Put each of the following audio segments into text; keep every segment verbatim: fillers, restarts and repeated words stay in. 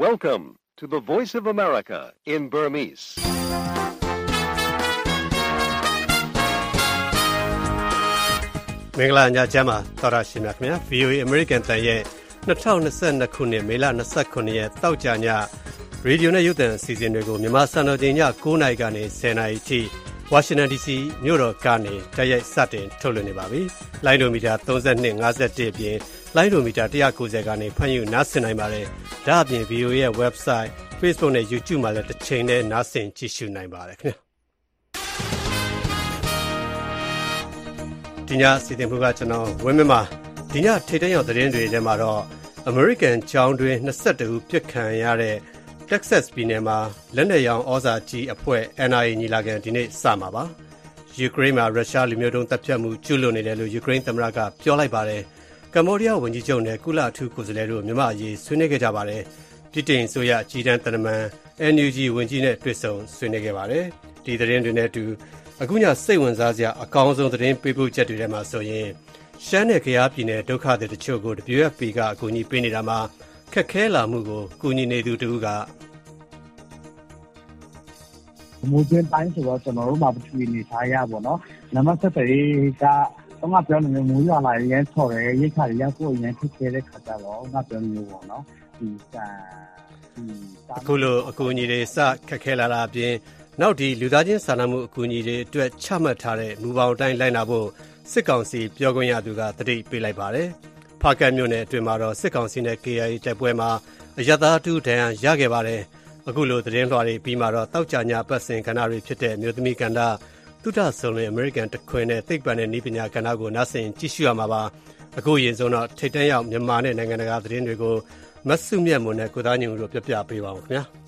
Welcome to the Voice of America in Burmese. ။မင်္ဂလာညချမ်းပါသောရရှင်များခင်ဗျာ ဗွီအိုအေ American တန်ရဲ့၂၀၂၂ခုနှစ်မေလ၂၉ရက်တောက်ကြညရေဒီယိုနဲ့ရုပ်သံအစီအစဉ်တွေကိုမြန်မာစံတော်ချိန်ည၉နာရီကနေ၁၀နာရီထိဝါရှင်တန် ဒီစီ မြို့တော်ကနေတိုက်ရိုက်စတင်ထုတ်လွှင့်နေပါပြီ။လိုင်းဒိုမီတာသုံး၂ ၅၁အပြင်လိုင်းဒိုမီတာ၁၉၀ကနေဖမ်းယူနားဆင်နိုင်ပါတယ်။ဒါအပြင် ဗွီအိုအေရဲ့ website, Facebook နဲ့ YouTube မှာလည်းတစ်ချိန်နဲ့နားဆင်ကြည့်ရှုနိုင်ပါတယ်ခင်ဗျာ။ဒီညစီစဉ်မှုကကျွန်တော်ဝင်းမင်းပါဒီညထိတ်တန့်ရောက်သတင်းတွေထဲမှာတော့ American ကျောင်းတွင်၂၁ဦးပြစ်ခံရတဲ့ Texas ပြည်နယ်မှာလက်နက်ရောင်ဩဇာကြီးအဖွဲ့ N R A ညီလာခံဒီနေ့စမှာပါ။ ယူကရိန်းမှာရုရှားလူမျိုးတုံးတပ်ဖြတ်မှုကျူးလွန်နေတယ်လို့ယူကရိန်းသမ္မတကပြောလိုက်ပါတယ်။ကမ္ဘောဒီးယားဝန်ကြီးချုပ်နဲ့ကုလအထူးကိုယ်စားလှယ်တို့မြန်မာအရေးဆွေးနွေးခဲ့ကြပါတယ်။ပြည်တင်ဆိုရအကြီးတန်းတမန် N U G ဝန်ကြီးနဲ့တွေ့ဆုံဆွေးနွေးခဲ့ပါတယ်။ဒီသတင်းတွေနဲ့အတူအခုညစိတ်ဝင်စားစရာအကောင်းဆုံးသတင်းပေးပို့ချက်တွေထဲမှာဆိုရင်ရှမ်းနယ်ကယားပြည်နယ်ဒုက္ခသည်တချို့ကို W F P ကအကူအညီပေးနေတာမှာခက်ခဲလာမှုကိုကူညီနေသူတူကမူကျင်းတိုင်းဆိုတော့ကျွန်တော်တို့မှာပထဝီနေထားရပါတော့နံပါတ်၁၁ကတော့ငါပြောနေမျိုးမူရလာရင်ဆော်ရဲရိတ်ခါရကိုအရင်ဖြစ်ခဲ့တဲ့ခါကြတော့ငါပြောနေမျိုးပေါ့နော်ဒီကအခုလိုအကူအညီတွေစခက်ခဲလာတာအပြင်နောက်ဒီလူသားချင်းစာနာမှုအကူအညီတွေအတွက်ချမှတ်ထားတဲ့မူပေါင်းအတိုင်းလိုက်နာဖို့စစ်ကောင်စီပြောခွင့်ရသူကတတိပေးလိုက်ပါတယ်။ဖားကတ်မြို့နယ်အတွင်းမှာတော့စစ်ကောင်စီနဲ့ K I A တပ်ပွဲမှာအရသားတူဒဏ်ရာရခဲ့ပါတယ်။အခုလိုသတင်းလွှာတွေပြီးမှတော့တောက်ကြညပတ်စဉ်ကဏ္ဍတွေဖြစ်တဲ့မြို့သမီးကဏ္ဍသုဒဆုံလင် American တခွင်နဲ့သိပ္ပံနဲ့နည်းပညာကဏ္ဍကိုနားဆင်ကြည့်ရှုရမှာပါ။အခုရင်ဆုံးတော့ထိတ်တန့်ရောက်မြန်မာနဲ့နိုင်ငံတကာသတင်းတွေကိုမဆုမြတ်မွန်နဲ့ကိုသားညုံတို့ပြပြပေးပါဦးခင်ဗျာ။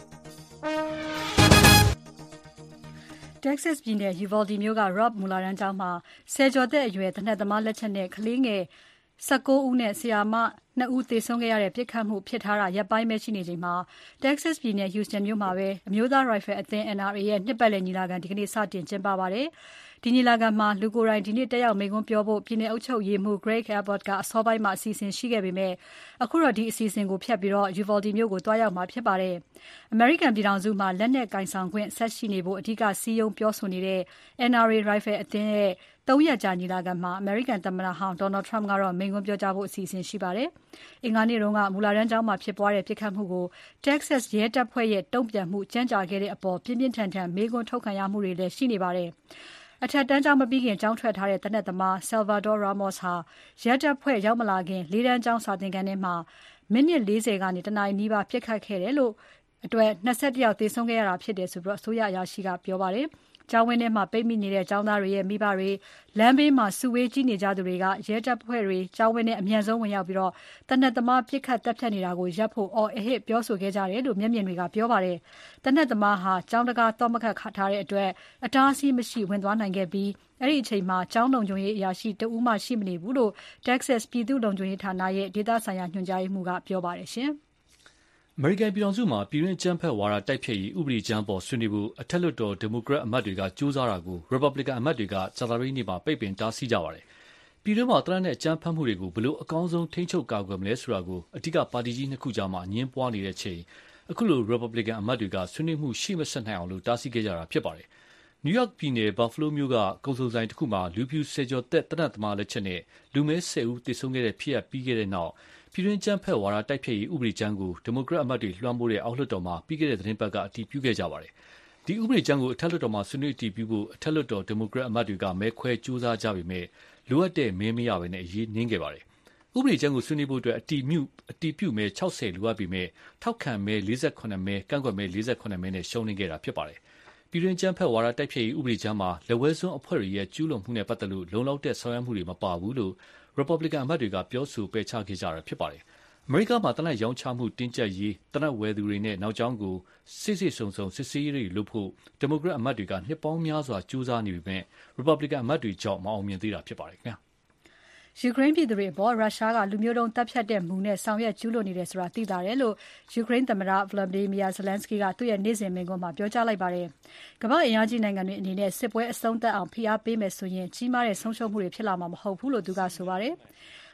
Texas ပြည်နယ် Uvalde မြို့က Rob မူလတန်းကျောင်းမှာဆယ်ကျော်သက်အရွယ်သေနတ်သမားလက်ချက်နဲ့ကလေးငယ်၁၉ဦးနဲ့ဆရာမ၂ဦးသေဆုံးခဲ့ရတဲ့ပြစ်ခတ်မှုဖြစ်ထားတာရက်ပိုင်းပဲရှိနေချိန်မှာ Texas ပြည်နယ် Houston မြို့မှာပဲအမျိုးသားရိုင်ဖယ်အသင်း N R A ရဲ့နှစ်ပတ်လည်ညီလာခံဒီကနေ့စတင်ကျင်းပပါတယ်။ဒီညီလာခံမှာလူကိုယ်တိုင်ဒီနေ့တက်ရောက်မိန့်ခွန်းပြောဖို့ပြည်နယ်အုပ်ချုပ်ရေးမှူး Greg Abbott ကအစောပိုင်းမှာအစီအစဉ်ရှိခဲ့ပေမဲ့အခုတော့ဒီအစီအစဉ်ကိုဖျက်ပြီးတော့ Uvalde မြို့ကိုတွားရောက်မှာဖြစ်ပါတယ်။ American ပြည်ထောင်စုမှာလက်နက်ကင်ဆောင်ခွင့်ဆက်ရှိနေဖို့အဓိကစည်းရုံးပြောဆိုနေတဲ့ N R A ရိုင်ဖယ်အသင်းရဲ့သုံးရက်ကြာညီလာခံမှာ American သမ္မတဟောင်း Donald Trump ကတော့မိန့်ခွန်းပြောကြားဖို့အစီအစဉ်ရှိပါတယ်။အင်္ဂါနေ့တုန်းကမူလတန်းကျောင်းမှာဖြစ်ပွားတဲ့ပြစ်ခတ်မှုကို Texas ရဲတပ်ဖွဲ့ရဲ့တုံ့ပြန်မှုကြမ်းကြာခဲ့တဲ့အပေါ်ပြင်းပြင်းထန်ထန်မေးခွန်းထုတ်ခံရမှုတွေလည်းရှိနေပါတယ်။အထက်တန်းကျောင်းမပြီးခင်ကျောင်းထွက်ထားတဲ့သေနတ်သမား Salvador Ramos ဟာရဲတပ်ဖွဲ့ရောက်မလာခင်လေးတန်းကျောင်းစာသင်ခန်းထဲမှာမိနစ်၄၀ကနေတနာရီနီးပါးပြစ်ခတ်ခဲ့တယ်လို့အတွက်၂၁ယောက်သေဆုံးခဲ့ရတာဖြစ်တယ်ဆိုပြီးအစိုးရအရာရှိကပြောပါတယ်။ကျောင်းဝင်းထဲမှာပိတ်မိနေတဲ့ကျောင်းသားတွေရဲ့မိဘတွေလမ်းဘေးမှာစုဝေးကြည့်နေကြသူတွေကရဲတပ်ဖွဲ့တွေကျောင်းဝင်းထဲအမြန်ဆုံးဝင်ရောက်ပြီးတော့သေနတ်သမားပြစ်ခတ်တပ်ဖြတ်နေတာကိုရပ်ဖို့အော်အဟစ်ပြောဆိုခဲ့ကြတယ်လို့မျက်မြင်တွေကပြောပါတယ်။သေနတ်သမားဟာကျောင်းတကာတော့မခတ်ထားတဲ့အတွက်အတားအဆီးမရှိဝင်သွားနိုင်ခဲ့ပြီးအဲ့ဒီအချိန်မှာကျောင်းလုံခြုံရေးအရာရှိတဦးမှရှိမနေဘူးလို့ Texas ပြည်သူ့လုံခြုံရေးဌာနရဲ့ဒေသဆိုင်ရာညွှန်ကြားရေးမှူးကပြောပါတယ်ရှင်။အမေရိကန်ပြည်ထောင်စုမှာပြည်တွင်းကြမ်းဖက်ဝါဒတိုက်ဖျက်ရေးဥပဒေကြမ်းပေါ်ဆွေးနွေးဖို့အထက်လွှတ်တော်ဒီမိုကရက်အမတ်တွေကကြိုးစားတာကိုရီပတ်ဘလစ်ကန်အမတ်တွေကကြာသပတေးနေ့မှာပိတ်ပင်တားဆီးကြပါတယ်။ပြည်တွင်းမှာတရနဲ့ကြမ်းဖက်မှုတွေကိုဘလို့အကောင်းဆုံးထိန်းချုပ်ကာကွယ်မလဲဆိုတာကိုအဓိကပါတီကြီးနှစ်ခုကြားမှာအငင်းပွားနေတဲ့ချိန်အခုလိုရီပတ်ဘလစ်ကန်အမတ်တွေကဆွေးနွေးမှုရှိမဆက်နိုင်အောင်လို့တားဆီးခဲ့ကြတာဖြစ်ပါတယ်။နယူးယောက်ပြည်နယ်ဘတ်ဖလိုးမြို့ကကုန်စုံဆိုင်တစ်ခုမှာလူဖြူဆယ်ကျော်သက်တနတ်သမားလက်ချက်နဲ့လူမဲဆယ်ဦးသေဆုံးခဲ့တဲ့ဖြစ်ရပ်ပြီးခဲ့တဲ့နောက်ပြည်တွင်းကြမ်းဖက်ဝါဒတိုက်ဖျက်ရေးဥပဒေကြမ်းကိုဒီမိုကရက်အမတ်တွေလွှမ်းမိုးတဲ့အောက်လွှတ်တော်မှာပြီးခဲ့တဲ့သတင်းပတ်ကအတည်ပြုခဲ့ကြပါတယ်။ဒီဥပဒေကြမ်းကိုအထက်လွှတ်တော်မှာဆွေးနွေးအတည်ပြုဖို့အထက်လွှတ်တော်ဒီမိုကရက်အမတ်တွေကမဲခွဲကြိုးစားကြပေမဲ့လိုအပ်တဲ့မဲမရဘဲနဲ့အရေးနှင်းခဲ့ပါတယ်။ဥပဒေကြမ်းကိုဆွေးနွေးဖို့အတွက်အတည်ပြုအတည်ပြုမဲ၆၀လိုအပ်ပေမဲ့ထောက်ခံမဲ၄၈မဲကန့်ကွက်မဲ၄၈မဲနဲ့ရှုံးနိမ့်ခဲ့တာဖြစ်ပါတယ်။ပြည်တွင်းကြမ်းဖက်ဝါဒတိုက်ဖျက်ရေးဥပဒေကြမ်းမှာလက်ဝဲစွန်းအဖွဲ့တွေရဲ့ကျူးလွန်မှုနဲ့ပတ်သက်လို့လုံလောက်တဲ့ဆောင်ရွက်မှုတွေမပါဘူးလို့ရီပတ်ဘလစ်ကန်အမတ်တွေကပြောဆိုပယ်ချခဲ့ကြတာဖြစ်ပါတယ်။အမေရိကမှာတနက်ရောင်းချမှုတင်းကျပ်ရေးတနက်ဝယ်သူတွေနဲ့နောက်ကျောင်းကိုစစ်စစ်စုံစုံစစ်ဆေးရေးတွေလုပ်ဖို့ဒီမိုကရက်အမတ်တွေကနှစ်ပေါင်းများစွာကြိုးစားနေပေမဲ့ရီပတ်ဘလစ်ကန်အမတ်တွေကြောင့်မအောင်မြင်သေးတာဖြစ်ပါတယ်ခင်ဗျာ။ယူကရိန်းပြည်သူတွေအပေါ်ရုရှားကလူမျိုးတုံးတပ်ဖြတ်တဲ့မူနဲ့ဆောင်ရွက်ကျူးလွန်နေတယ်ဆိုတာသိသာတယ်လို့ယူကရိန်းသမ္မတ Volodymyr Zelensky ကသူ့ရဲ့နေ့စဉ်မိန့်ခွန်းမှာပြောကြားလိုက်ပါတယ်။ကမ္ဘာ့အင်အားကြီးနိုင်ငံတွေအနေနဲ့စစ်ပွဲအဆုံးသတ်အောင်ဖိအားပေးမယ်ဆိုရင်ကြီးမားတဲ့ဆုံးရှုံးမှုတွေဖြစ်လာမှာမဟုတ်ဘူးလို့သူကဆိုပါတယ်။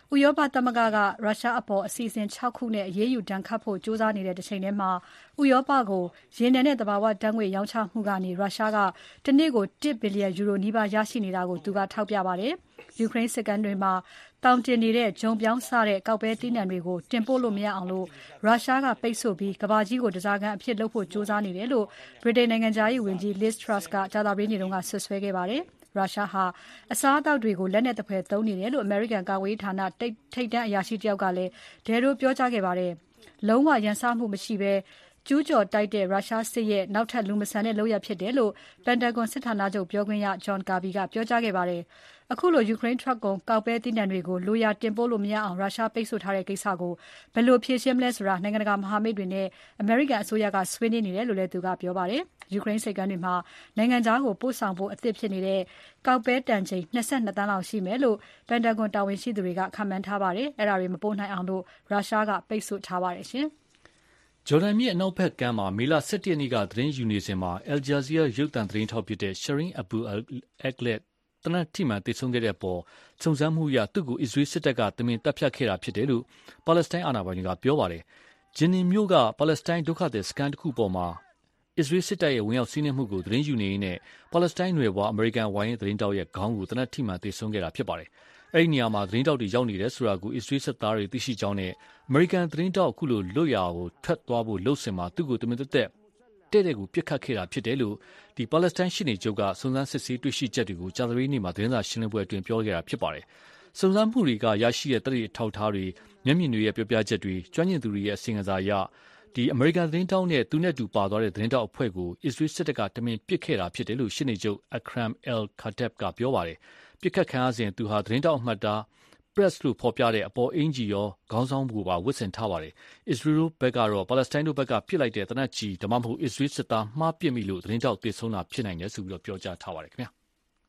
ဥရောပသမဂ္ဂကရုရှားအပေါ်အစီအစဉ်၆ခုနဲ့အရေးယူဒဏ်ခတ်ဖို့ကြိုးစားနေတဲ့တစ်ချိန်တည်းမှာဥရောပကိုရေနံနဲ့သဘာဝဓာတ်ငွေ့ရောင်းချမှုကနေရုရှားကတနေ့ကိုတစ်ဘီလီယံယူရိုနီးပါးရရှိနေတာကိုသူကထောက်ပြပါတယ်။ယူကရိန်းစစ်ကမ်းတွေမှာတောင်တင်နေတဲ့ဂျုံပြောင်းစတဲ့ကောက်ပဲသီးနှံတွေကိုတင်ပို့လို့မရအောင်လို့ရုရှားကပိတ်ဆို့ပြီးကမ္ဘာကြီးကိုတစားကန်အဖြစ်လုပ်ဖို့ကြိုးစားနေတယ်လို့ဗြိတိန်နိုင်ငံသားရေးဝန်ကြီး Liz Truss ကကြာသပတေးနေ့တုန်းကဆွဆွဲခဲ့ပါတယ်။ရုရှားဟာအစားအသောက်တွေကိုလက်နက်သဖွယ်သုံးနေတယ်လို့အမေရိကန်ကာကွယ်ရေးဌာနထိပ်တန်းအရာရှိတယောက်ကလည်းဒဲရိုပြောကြားခဲ့ပါတယ်။လုံးဝရန်စမှုမရှိဘဲကျူးကျော်တိုက်တဲ့ရုရှားစစ်ရဲ့နောက်ထပ်လူမဆန်တဲ့လုပ်ရပ်ဖြစ်တယ်လို့ပန်တာဂွန်စစ်ဌာနချုပ်ပြောခွင့်ရ John Kirby ကပြောကြားခဲ့ပါတယ်။အခုလိုယူကရိန်းထွက်ကုန်ကောက်ပဲသီးနှံတွေကိုလိုရာတင်ပို့လို့မရအောင်ရုရှားပိတ်ဆို့ထားတဲ့ကိစ္စကိုဘယ်လိုဖြေရှင်းမလဲဆိုတာနိုင်ငံတကာမဟာမိတ်တွေနဲ့အမေရိကန်အစိုးရကဆွေးနွေးနေတယ်လို့လည်းသူကပြောပါတယ်။ယူကရိန်းစိတ်ကမ်းတွေမှာနိုင်ငံသားကိုပို့ဆောင်ဖို့အသင့်ဖြစ်နေတဲ့ကောက်ပဲတန်ချိန်၂၂တန်းလောက်ရှိမယ်လို့ပန်တာဂွန်တာဝန်ရှိသူတွေကခန့်မှန်းထားပါတယ်။အဲ့ဒါတွေမပို့နိုင်အောင်လို့ရုရှားကပိတ်ဆို့ထားပါတယ်ရှင်။ဂျော်ဒန်မြစ်အနောက်ဘက်ကမ်းမှာမေလ၁၁ရက်နေ့ကသတင်းယူနေစဉ်မှာ Al Jazeera ရုပ်သံသတင်းထောက်ဖြစ်တဲ့ Shireen Abu Akleh တနက်ထိမှသေဆုံးခဲ့တဲ့အပေါ်စုံစမ်းမှုအရသူ့ကိုအစ္စရေးစစ်တပ်ကတမင်တပ်ဖြတ်ခဲ့တာဖြစ်တယ်လို့ပါလက်စတိုင်းအာဏာပိုင်တွေကပြောပါတယ်။ဂျင်နီမြို့ကပါလက်စတိုင်းဒုက္ခသည်စခန်းတစ်ခုပေါ်မှာအစ္စရေးစစ်တပ်ရဲ့ဝင်ရောက်စီးနင်းမှုကိုသတင်းယူနေရင်းနဲ့ပါလက်စတိုင်းနွယ်ဘွားအမေရိကန်ဝိုင်းသတင်းတောက်ရဲ့ခေါင်းကိုတနက်ထိမှသေဆုံးခဲ့တာဖြစ်ပါတယ်။အဲဒီနေရာမှာသတင်းတောက်တွေရောက်နေတယ်ဆိုတာကိုအစ္စရေးစစ်သားတွေသိရှိကြောင်းနဲ့အမေရိကန်သတင်းတောက်အခုလိုလွတ်ရာကိုထွက်သွားဖို့လှုပ်စင်မှာသူ့ကိုတမင်သက်သက်တဲ့တဲ့ကိုပြစ်ခတ်ခဲ့တာဖြစ်တယ်လို့ဒီပါလက်စတိုင်းရှေ့နေချုပ်ကစုံစမ်းစစ်ဆေးတွေ့ရှိချက်တွေကိုကြာသပတေးနေ့မှာသတင်းစာရှင်းလင်းပွဲအတွင်းပြောခဲ့တာဖြစ်ပါတယ်။စုံစမ်းမှုတွေကရရှိတဲ့တရေထောက်ထားတွေမျက်မြင်တွေရဲ့ပြောပြချက်တွေကျွမ်းကျင်သူတွေရဲ့အစီအငံစာအရဒီအမေရိကန်သတင်းတောက်နဲ့သူနဲ့တူပါသွားတဲ့သတင်းတောက်အဖွဲ့ကိုအစ္စရေးစစ်တပ်ကတမင်ပစ်ခဲ့တာဖြစ်တယ်လို့ရှေ့နေချုပ် Akram El-Khatib ကပြောပါတယ်။ပစ်ခတ်ခံရစဉ်သူဟာသတင်းတောက်အမှတ်သားPress လို့ဖော်ပြတဲ့အပေါ်အင်ဂျီရောခေါင်းဆောင်မှုပါဝတ်ဆင်ထားပါတယ်။အစ္စရေးတို့ဘက်ကတော့ပါလက်စတိုင်းတို့ဘက်ကပစ်လိုက်တဲ့တနက်ကြီးဒါမှမဟုတ်အစ္စရေးစစ်သားမှားပစ်မိလို့သတင်းတောက်သေဆုံးတာဖြစ်နိုင်တယ်ဆိုပြီးတော့ပြောကြားထားပါတယ်ခင်ဗျာ။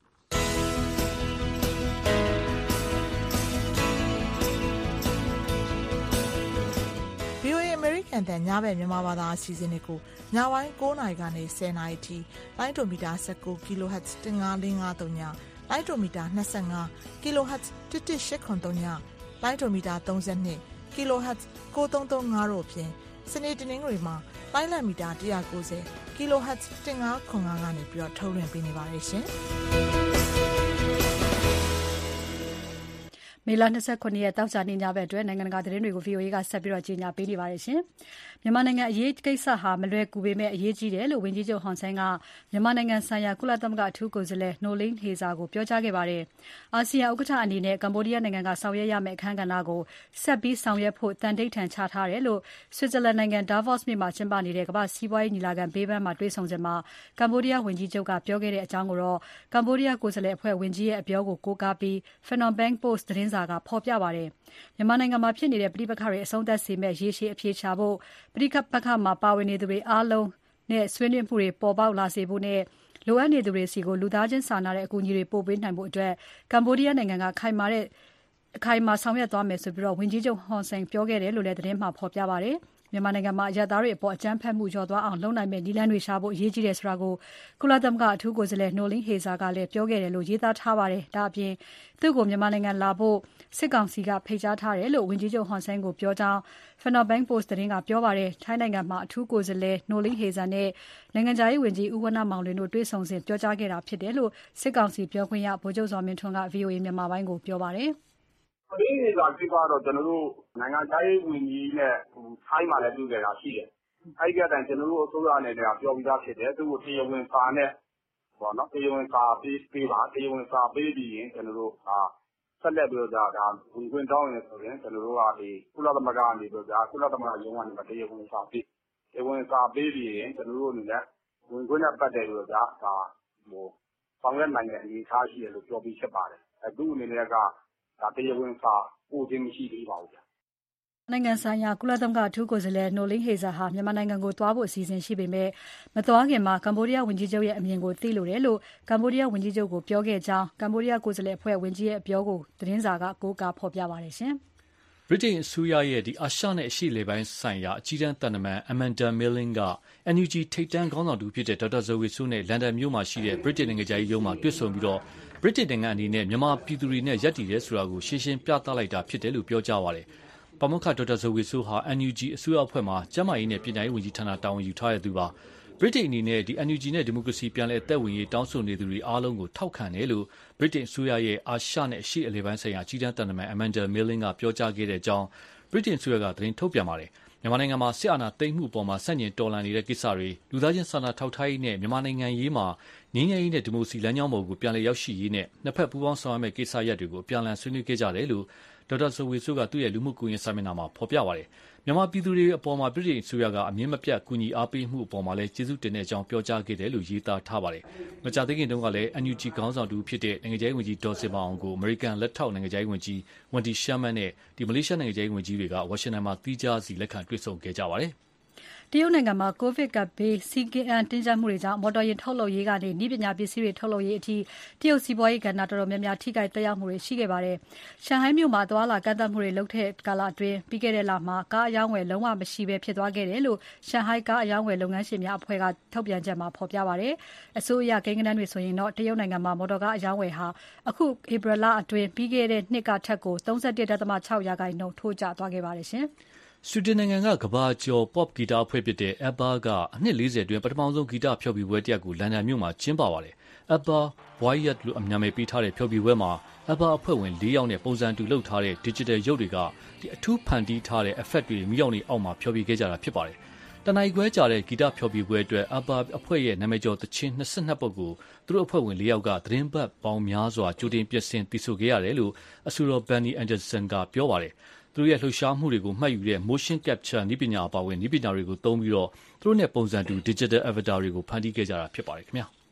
ဗွီအိုအေ American တန်ညဘက်မြန်မာဘာသာအစီအစဉ်တွေကိုညပိုင်း၉နာရီကနေ၁၀နာရီထိလိုင်းဒိုမီတာ၁၉ kHz တစ်ငါးလေးငါးသုံးညလိုင်းဒိုမီတာ၂၅ kHz တစ်တစ်ရှစ်ခွန်သုံးညလိုင်းဒိုမီတာ၃၂ kHz ကိုသုံးသုံးငါးတို့ဖြင့်စနေတနင်္ဂနွေမှာလိုင်းလံမီတာ၁၉၀ kHz တစ်ငါးခွန်ငါးကနေပြီးတော့ထုတ်လွှင့်ပေးနေပါတယ်ရှင်။မေလ၂၉ရက်တောက်ကြနေညဘက်အတွက်နိုင်ငံတကာသတင်းတွေကို ဗီအိုအေကဆက်ပြီးတော့ကြီးညာပေးနေပါတယ်ရှင်။မြန်မာနိုင်ငံအရေးကိစ္စဟာမလွယ်ကူပေမဲ့အရေးကြီးတယ်လို့ဝန်ကြီးချုပ်ဟွန်ဆန်ကမြန်မာနိုင်ငံဆိုင်ရာကုလသမဂ္ဂအထူးကိုယ်စားလှယ်နိုလင်းဟေဇာကိုပြောကြားခဲ့ပါတယ်။အာဆီယံဥက္ကဋ္ဌအနေနဲ့ကမ္ဘောဒီးယားနိုင်ငံကဆောင်ရွက်ရမယ့်အခမ်းကဏ္ဍကိုဆက်ပြီးဆောင်ရွက်ဖို့တန်တိတ်ထန်ချထားတယ်လို့ဆွစ်ဇာလန်နိုင်ငံဒါဗော့စ်မြို့မှာကျင်းပနေတဲ့ကမ္ဘာ့စီးပွားရေးညီလာခံဘေးပန်းမှာတွေ့ဆုံစဉ်မှာကမ္ဘောဒီးယားဝန်ကြီးချုပ်ကပြောခဲ့တဲ့အကြောင်းကိုတော့ကမ္ဘောဒီးယားကိုယ်စားလှယ်အဖွဲ့ဝန်ကြီးရဲ့အပြောကိုကိုးကားပြီး Phnom Penh Post သတင်းစာကဖော်ပြပါတယ်။မြန်မာနိုင်ငံမှာဖြစ်နေတဲ့ပြည်ပခါတွေအဆုံးသတ်စေမဲ့ရေရှည်အပြေချဖို့ပြည်ပခါမှာပါဝင်နေသူတွေအားလုံးနဲ့ဆွေးနွေးမှုတွေပေါ်ပေါက်လာစေဖို့နဲ့လိုအပ်နေသူတွေစီကိုလူသားချင်းစာနာတဲ့အကူအညီတွေပို့ပေးနိုင်ဖို့အတွက်ကမ္ဘောဒီးယားနိုင်ငံကခိုင်မာတဲ့အခိုင်အမာဆောင်ရွက်သွားမယ်ဆိုပြီးတော့ဝန်ကြီးချုပ်ဟွန်ဆန်ပြောခဲ့တယ်လို့လည်းသတင်းမှာဖော်ပြပါတယ်။မြန်မာနိုင်ငံမှာအရပ်သားတွေအပေါ်အကြမ်းဖက်မှုလျော့သွားအောင်လုပ်နိုင်မယ့်နည်းလမ်းတွေရှာဖို့အရေးကြီးတယ်ဆိုတာကိုကုလသမဂ္ဂအထူးကိုယ်စားလှယ်နိုလင်းဟေဇာကလည်းပြောခဲ့တယ်လို့ရေးသားထားပါတယ်။ဒါအပြင်သူ့ကိုမြန်မာနိုင်ငံလာဖို့စစ်ကောင်စီကဖိတ်ကြားထားတယ်လို့ဝန်ကြီးချုပ်ဟွန်ဆန်ကိုပြောကြောင်း Phnom Penh Post သတင်းကပြောပါတယ်။ထိုင်းနိုင်ငံမှာအထူးကိုယ်စားလှယ်နိုလင်းဟေဇာနဲ့နိုင်ငံခြားရေးဝန်ကြီးဦးဝဏ္ဏမောင်လွင်တို့တွေ့ဆုံစဉ်ပြောကြားခဲ့တာဖြစ်တယ်လို့စစ်ကောင်စီပြောခွင့်ရဗိုလ်ချုပ်ဇော်မင်းထွန်းက ဗွီအိုအေမြန်မာပိုင်းကိုပြောပါတယ်။ဒီနေ့ကကိစ္စတော့ကျွန်တော်တို့နိုင်ငံခြားရေးဝန်ကြီးနဲ့ထိုင်းမှာလည်းတွေ့ကြတာရှိတယ်။အဲဒီကတည်းကကျွန်တော်တို့အစိုးရနဲ့ပြောပြီးသားဖြစ်တယ်။သူ့ကိုတရားဝင်စာနဲ့ပေါ့နော်တရားဝင်စာပေးပေးပါတရားဝင်စာပေးပြီးရင်ကျွန်တော်တို့ဟာဆက်လက်ပြီးတော့ဒါဝင်ခွင့်တောင်းရင်ဆိုရင်ကျွန်တော်တို့ကဒီကုလသမဂ္ဂကနေပြီးတော့ကုလသမဂ္ဂရုံးကနေတရားဝင်စာပေးတရားဝင်စာပေးပြီးရင်ကျွန်တော်တို့အနေနဲ့ဝင်ခွင့်နဲ့ပတ်သက်ပြီးတော့ဒါဟိုဆောင်ရွက်နိုင်တဲ့အနေအထားရှိတယ်လို့ပြောပြီးဖြစ်ပါတယ်။အဲသူ့အနေနဲ့ကဒါတရားဝင်စာပို့ခြင်းမရှိသေးပါဘူးဗျာ။နိုင်ငံဆိုင်ရာကုလသမဂ္ဂအထူးကိုယ်စားလှယ်နိုလင်းဟေဇာဟာမြန်မာနိုင်ငံကိုသွားဖို့အစီအစဉ်ရှိပေမဲ့မသွားခင်မှာကမ္ဘောဒီးယားဝန်ကြီးချုပ်ရဲ့အမြင်ကိုသိလိုတယ်လို့ကမ္ဘောဒီးယားဝန်ကြီးချုပ်ကိုပြောခဲ့ကြောင်းကမ္ဘောဒီးယားကိုယ်စားလှယ်အဖွဲ့ဝန်ကြီးရဲ့အပြောကိုသတင်းစာကကိုးကားဖော်ပြပါတယ်ရှင်။ဗြိတိန်အစိုးရရဲ့ဒီအာရှနဲ့အရှေ့လေပိုင်းဆိုင်ရာအကြီးတန်းသံတမန် Amanda Milling က အန်ယူဂျီ ထိပ်တန်းခေါင်းဆောင်တူဖြစ်တဲ့ဒေါက်တာဇော်ဝေစိုးနဲ့လန်ဒန်မြို့မှာရှိတဲ့ဗြိတိန်နိုင်ငံခြားရေးရုံးမှာတွေ့ဆုံပြီးတော့ဗြိတိန်နိုင်ငံအနေနဲ့မြန်မာပြည်သူတွေနဲ့ရပ်တည်တယ်ဆိုတာကိုရှင်းရှင်းပြသလိုက်တာဖြစ်တယ်လို့ပြောကြားပါတယ်။ပါမောက္ခဒေါက်တာဇော်ဝေဆိုးဟာ အန်ယူဂျီ အစိုးရအဖွဲ့မှာကျန်းမာရေးနဲ့ပြည်ထောင်ရေးဝန်ကြီးဌာနတာဝန်ယူထားတဲ့သူပါ။ဗြိတိန်အနေနဲ့ဒီ အန်ယူဂျီ နဲ့ဒီမိုကရေစီပြန်လည်အသက်ဝင်ရေးတောင်းဆိုနေသူတွေအားလုံးကိုထောက်ခံတယ်လို့ဗြိတိန်အစိုးရရဲ့အာရှနဲ့အရှေ့အလယ်ပိုင်းဆိုင်ရာကြီးတန်းသံတမန် Amanda Milling ကပြောကြားခဲ့တဲ့အကြောင်းဗြိတိန်အစိုးရကသတင်းထုတ်ပြန်ပါတယ်။မြန်မာနိုင်ငံမှာစစ်အာဏာသိမ်းမှုအပေါ်မှာဆန့်ကျင်တော်လှန်နေတဲ့ကိစ္စတွေလူသားချင်းစာနာထောက်ထားရေးနဲ့မြန်မာနိုင်ငံရေးမှာငြိမ်းချမ်းရေးနဲ့ဒီမိုကရေစီလမ်းကြောင်းပေါ်ကိုပြန်လည်ရောက်ရှိရေးနဲ့နှစ်ဖက်ပူးပေါင်းဆောင်ရွက်မယ့်ကိစ္စရပ်တွေကိုအပြန်အလှန်ဆွေးနွေးခဲ့ကြတယ်လို့ဒေါက်တာဇော်ဝေဆိုးကသူ့ရဲ့လူမှုကွန်ရက်စာမျက်နှာမှာဖော်ပြပါတယ်။မြန်မာပြည်သူတွေအပေါ်မှာဗြိတိန်အစိုးရကအမြင့်မပြတ်ကူညီအားပေးမှုအပေါ်မှာလည်းကျေးဇူးတင်တဲ့အကြောင်းပြောကြားခဲ့တယ်လို့ရေးသားထားပါတယ်။မကြာသေးခင်တုန်းကလည်း အန်ယူဂျီ ခေါင်းဆောင်တူဖြစ်တဲ့နိုင်ငံခြားရေးဝန်ကြီးဒေါ်စင်မာအောင်ကိုအမေရိကန်လက်ထောက်နိုင်ငံခြားရေးဝန်ကြီးဝန်ဒီရှာမန်နဲ့ဒီမလေးရှားနိုင်ငံခြားရေးဝန်ကြီးတွေကဝါရှင်တန်မှာတီးခြားစီလက်ခံတွေ့ဆုံခဲ့ကြပါတယ်။တရုတ်နိုင်ငံမှာကိုဗစ်ကပ်ဘေးစီးကံတင်းကျပ်မှုတွေကြောင့်မော်တော်ယာဉ်ထုတ်လုပ်ရေးကနေနည်းပညာပစ္စည်းတွေထုတ်လုပ်ရေးအထိတရုတ်စီးပွားရေးကဏ္ဍတော်တော်များများထိခိုက်သက်ရောက်မှုတွေရှိခဲ့ပါတယ်။ရှန်ဟိုင်းမြို့မှာသွာလာကန့်သတ်မှုတွေလုပ်တဲ့ကာလအတွင်းပြီးခဲ့တဲ့လမှာကားအယောင်းဝယ်လုံးဝမရှိဘဲဖြစ်သွားခဲ့တယ်လို့ရှန်ဟိုင်းကားအယောင်းဝယ်လုပ်ငန်းရှင်များအဖွဲ့ကထုတ်ပြန်ချက်မှာဖော်ပြပါတယ်။အစိုးရကိန်းဂဏန်းတွေဆိုရင်တော့တရုတ်နိုင်ငံမှာမော်တော်ကားအယောင်းဝယ်ဟာအခုဧပြီလအတွင်းပြီးခဲ့တဲ့နှစ်ကထက်ကို ၃၁.၆ ရာခိုင်နှုန်းထိုးကျသွားခဲ့ပါတယ်ရှင်။ဆွီဒင်နိုင်ငံကကမ္ဘာကျော် pop ဂီတအဖွဲ့ဖြစ်တဲ့ ABBA ကအနှစ်၄၀အတွင်းပထမဆုံးဂီတဖျော်ဖြေပွဲတစ်ရပ်ကိုလန်ဒန်မြို့မှာကျင်းပပါတယ်။ ABBA Voyage လို့အမည်ပေးထားတဲ့ဖျော်ဖြေပွဲမှာ ABBA အဖွဲ့ဝင်၄ယောက်နဲ့ပုံစံတူလုပ်ထားတဲ့ digital ရုပ်တွေကဒီအထူးဖန်တီးထားတဲ့ effect တွေမိရောက်နေအောက်မှာဖျော်ဖြေခဲ့ကြတာဖြစ်ပါတယ်။တနင်္လာရီခွဲကြာတဲ့ဂီတဖျော်ဖြေပွဲအတွက် ABBA အဖွဲ့ရဲ့နာမည်ကျော်သချင်း၂၂ပုဒ်ကိုသူတို့အဖွဲ့ဝင်၄ယောက်ကသတင်းပတ်ပေါင်းများစွာကြိုတင်ပြင်ဆင်တည်ဆိုခဲ့ရတယ်လို့အဆိုတော် Benny Anderson ကပြောပါတယ်။သူတို့ရဲ့လှုပ်ရှားမှုတွေကိုမှတ်ယူတဲ့ motion capture နည်းပညာအပါအဝင်နည်းပညာတွေကိုသုံးပြီးတော့သူတို့နဲ့ပုံစံတူ digital avatar တွေကိုဖန်တီးခဲ့ကြတာဖြစ်ပါတယ်ခင်ဗျာ။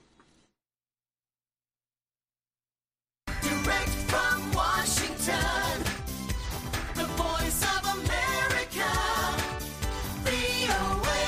Direct from Washington, the voice of America, ဗွီအိုအေ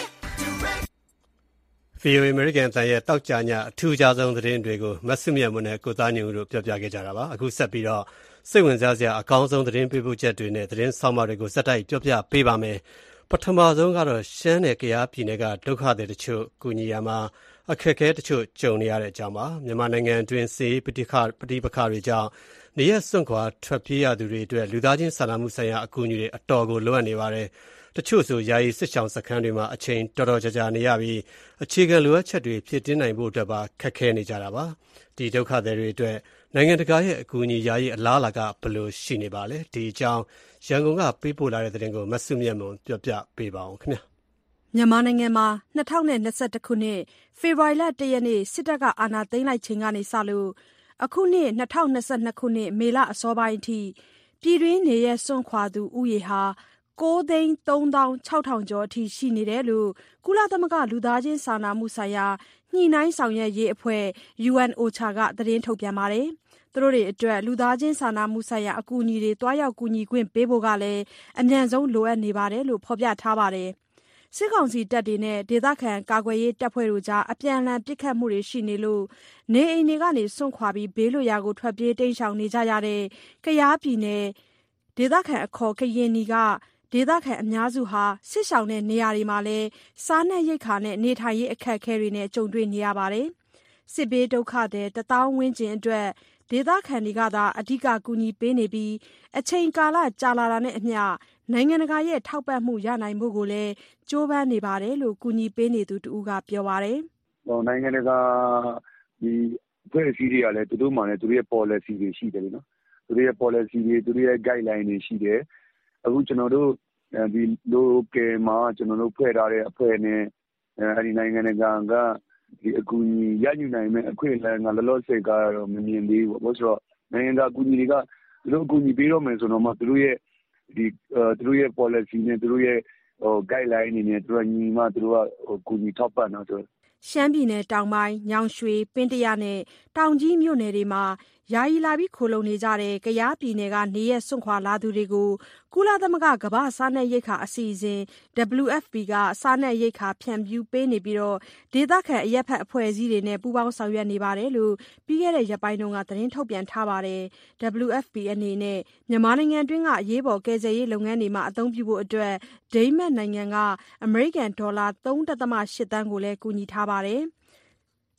Direct ဗွီအိုအေ American တန်ရဲ့တောက်ကြညအထူးခြားဆုံးသတင်းတွေကိုမဆုမြတ်မွန်နဲ့ကိုသားညုံတို့ပြောပြခဲ့ကြတာပါအခုဆက်ပြီးတော့စိတ်ဝင်စားစရာအကောင်းဆုံးသတင်းပေးပို့ချက်တွေနဲ့သတင်းဆောင်မတွေကိုစက်တိုက်ပြောပြပေးပါမယ်ပထမဆုံးကတော့ရှမ်းနယ်ကယားပြည်နယ်ကဒုက္ခသည်တချို့ကူညီရမှာအခက်အခဲတချို့ကြုံနေရတဲ့အကြောင်းပါမြန်မာနိုင်ငံအတွင်းစေပဋိပက္ခပဋိပက္ခတွေကြောင့်နေရစွန့်ခွာထွက်ပြေးရသူတွေအတွက်လူသားချင်းစာနာမှုဆိုင်ရာအကူအညီတွေအတော်ကိုလိုအပ်နေပါတယ်တချို့ဆိုယာယီစစ်ဆောင်စခန်းတွေမှာအချိန်တော်တော်ကြာကြာနေရပြီးအခြေခံလိုအပ်ချက်တွေဖြည့်တင်းနိုင်ဖို့အတွက်ပါခက်ခဲနေကြတာပါဒီဒုက္ခသည်တွေအတွက်နိုင်ငံတကာရဲ့အကူအညီယာယီအလားအလာကဘယ်လိုရှိနေပါလဲဒီအကြောင်းရန်ကုန်ကပေးပို့လာတဲ့သတင်းကိုမဆုမြတ်မွန်ပြောပြပေးပါအောင်ခင်ဗျာမြန်မာနိုင်ငံမှာ၂၀၂၁ခုနှစ်ဖေဖော်ဝါရီလ၁ရက်နေ့စစ်တပ်ကအာဏာသိမ်းလိုက်ချိန်ကနေစလို့အခုနှစ်၂၀၂၂ခုနှစ်မေလအစောပိုင်းအထိပြည်တွင်းနေရစွန့်ခွာသူဦးရေဟာ၉သိန်း၃သောင်း၆ထောင်ကျော်အထိရှိနေတယ်လို့ကုလသမဂ္ဂလူသားချင်းစာနာမှုဆိုင်ရာညှိနှိုင်းဆောင်ရွက်ရေးအဖွဲ့ ယူအန် အိုချာ ကသတင်းထုတ်ပြန်ပါတယ်။သူတို့တွေအတွက်လူသားချင်းစာနာမှုဆိုင်ရာအကူအညီတွေတွားရောက်ကူညီခွင့်ပေးဖို့ကလည်းအမြန်ဆုံးလိုအပ်နေပါတယ်လို့ဖော်ပြထားပါတယ်။စစ်ကောင်စီတပ်တွေနဲ့ဒေသခံကာကွယ်ရေးတပ်ဖွဲ့တို့ကြားအပြန်အလှန်ပစ်ခတ်မှုတွေရှိနေလို့နေအိမ်တွေကနေစွန့်ခွာပြီးဘေးလွတ်ရာကိုထွက်ပြေးတိမ်းရှောင်နေကြရတဲ့ကယားပြည်နယ်ဒေသခံအခေါ်ကရင်နီကဒေသခံအများစုဟာစစ်ရှောင်တဲ့နေရာတွေမှာလည်းစားနပ်ရိက္ခာနဲ့နေထိုင်ရေးအခက်အခဲတွေနဲ့ကြုံတွေ့နေရပါတယ်။စစ်ဘေးဒုက္ခတွေတသောင်းဝန်းကျင်အတွက်ဒေသခံတွေကသာအဓိကကူညီပေးနေပြီးအချိန်ကာလကြာလာတာနဲ့အမျှနိုင်ငံတကာရဲ့ထောက်ပံ့မှုရနိုင်ဖို့ကိုလည်းကြိုးပမ်းနေပါတယ်လို့ကူညီပေးနေသူတဦးကပြောပါတယ်။ဟောနိုင်ငံတကာဒီအဖွဲ့အစည်းတွေကလည်းသူတို့မှလည်းသူတို့ရဲ့ policy တွေရှိတယ်နော်။သူတို့ရဲ့ policy တွေသူတို့ရဲ့ guideline တွေရှိတယ်။အခုကျွန်တော်တို့ဒီ local မှာကျွန်တော်တို့ဖွဲ့ထားတဲ့အဖွဲ့နဲ့အဲဒီနိုင်ငံတကာကဒီအကူအညီရယူနိုင်မဲ့အခွင့်အလမ်းကလောလောဆယ်ကတော့မမြင်သေးဘူးပေါ့ဆိုတော့နိုင်ငံတကာအကူအညီတွေကသူတို့အကူအညီပေးတော့မယ်ဆိုတော့မှသူတို့ရဲ့ဒီသူတို့ရဲ့ policy နဲ့သူတို့ရဲ့ဟို guideline တွေနဲ့သူတို့ညီမှသူတို့ကဟိုကူညီထောက်ပံ့တော့ဆိုရှမ်းပြည်နယ်တောင်ပိုင်းညောင်ရွှေပင်းတရနဲ့တောင်ကြီးမြို့နယ်တွေမှာယာယီလာပြီးခိုလုံနေကြတဲ့ကယားပြည်နယ်ကနေရစွန့်ခွာလာသူတွေကိုကုလသမဂ္ဂကမ္ဘာစားနပ်ရိက္ခာအစီအစဉ် ဒဘလျူ အက်ဖ် ပီ ကစားနပ်ရိက္ခာဖြန့်ဖြူးပေးနေပြီးတော့ဒေသခံအရက်ဖက်အဖွဲ့အစည်းတွေနဲ့ပူးပေါင်းဆောင်ရွက်နေပါတယ်လို့ပြီးခဲ့တဲ့ရက်ပိုင်းတုန်းကသတင်းထုတ်ပြန်ထားပါတယ်။ ဒဘလျူ အက်ဖ် ပီ အနေနဲ့မြန်မာနိုင်ငံတွင်းကအရေးပေါ်ကယ်ဆယ်ရေးလုပ်ငန်းတွေမှာအသုံးပြုဖို့အတွက်ဒိန်းမတ်နိုင်ငံကအမေရိကန်ဒေါ်လာ ၃.၈ သန်းကိုလည်းကူညီထားပါတယ်။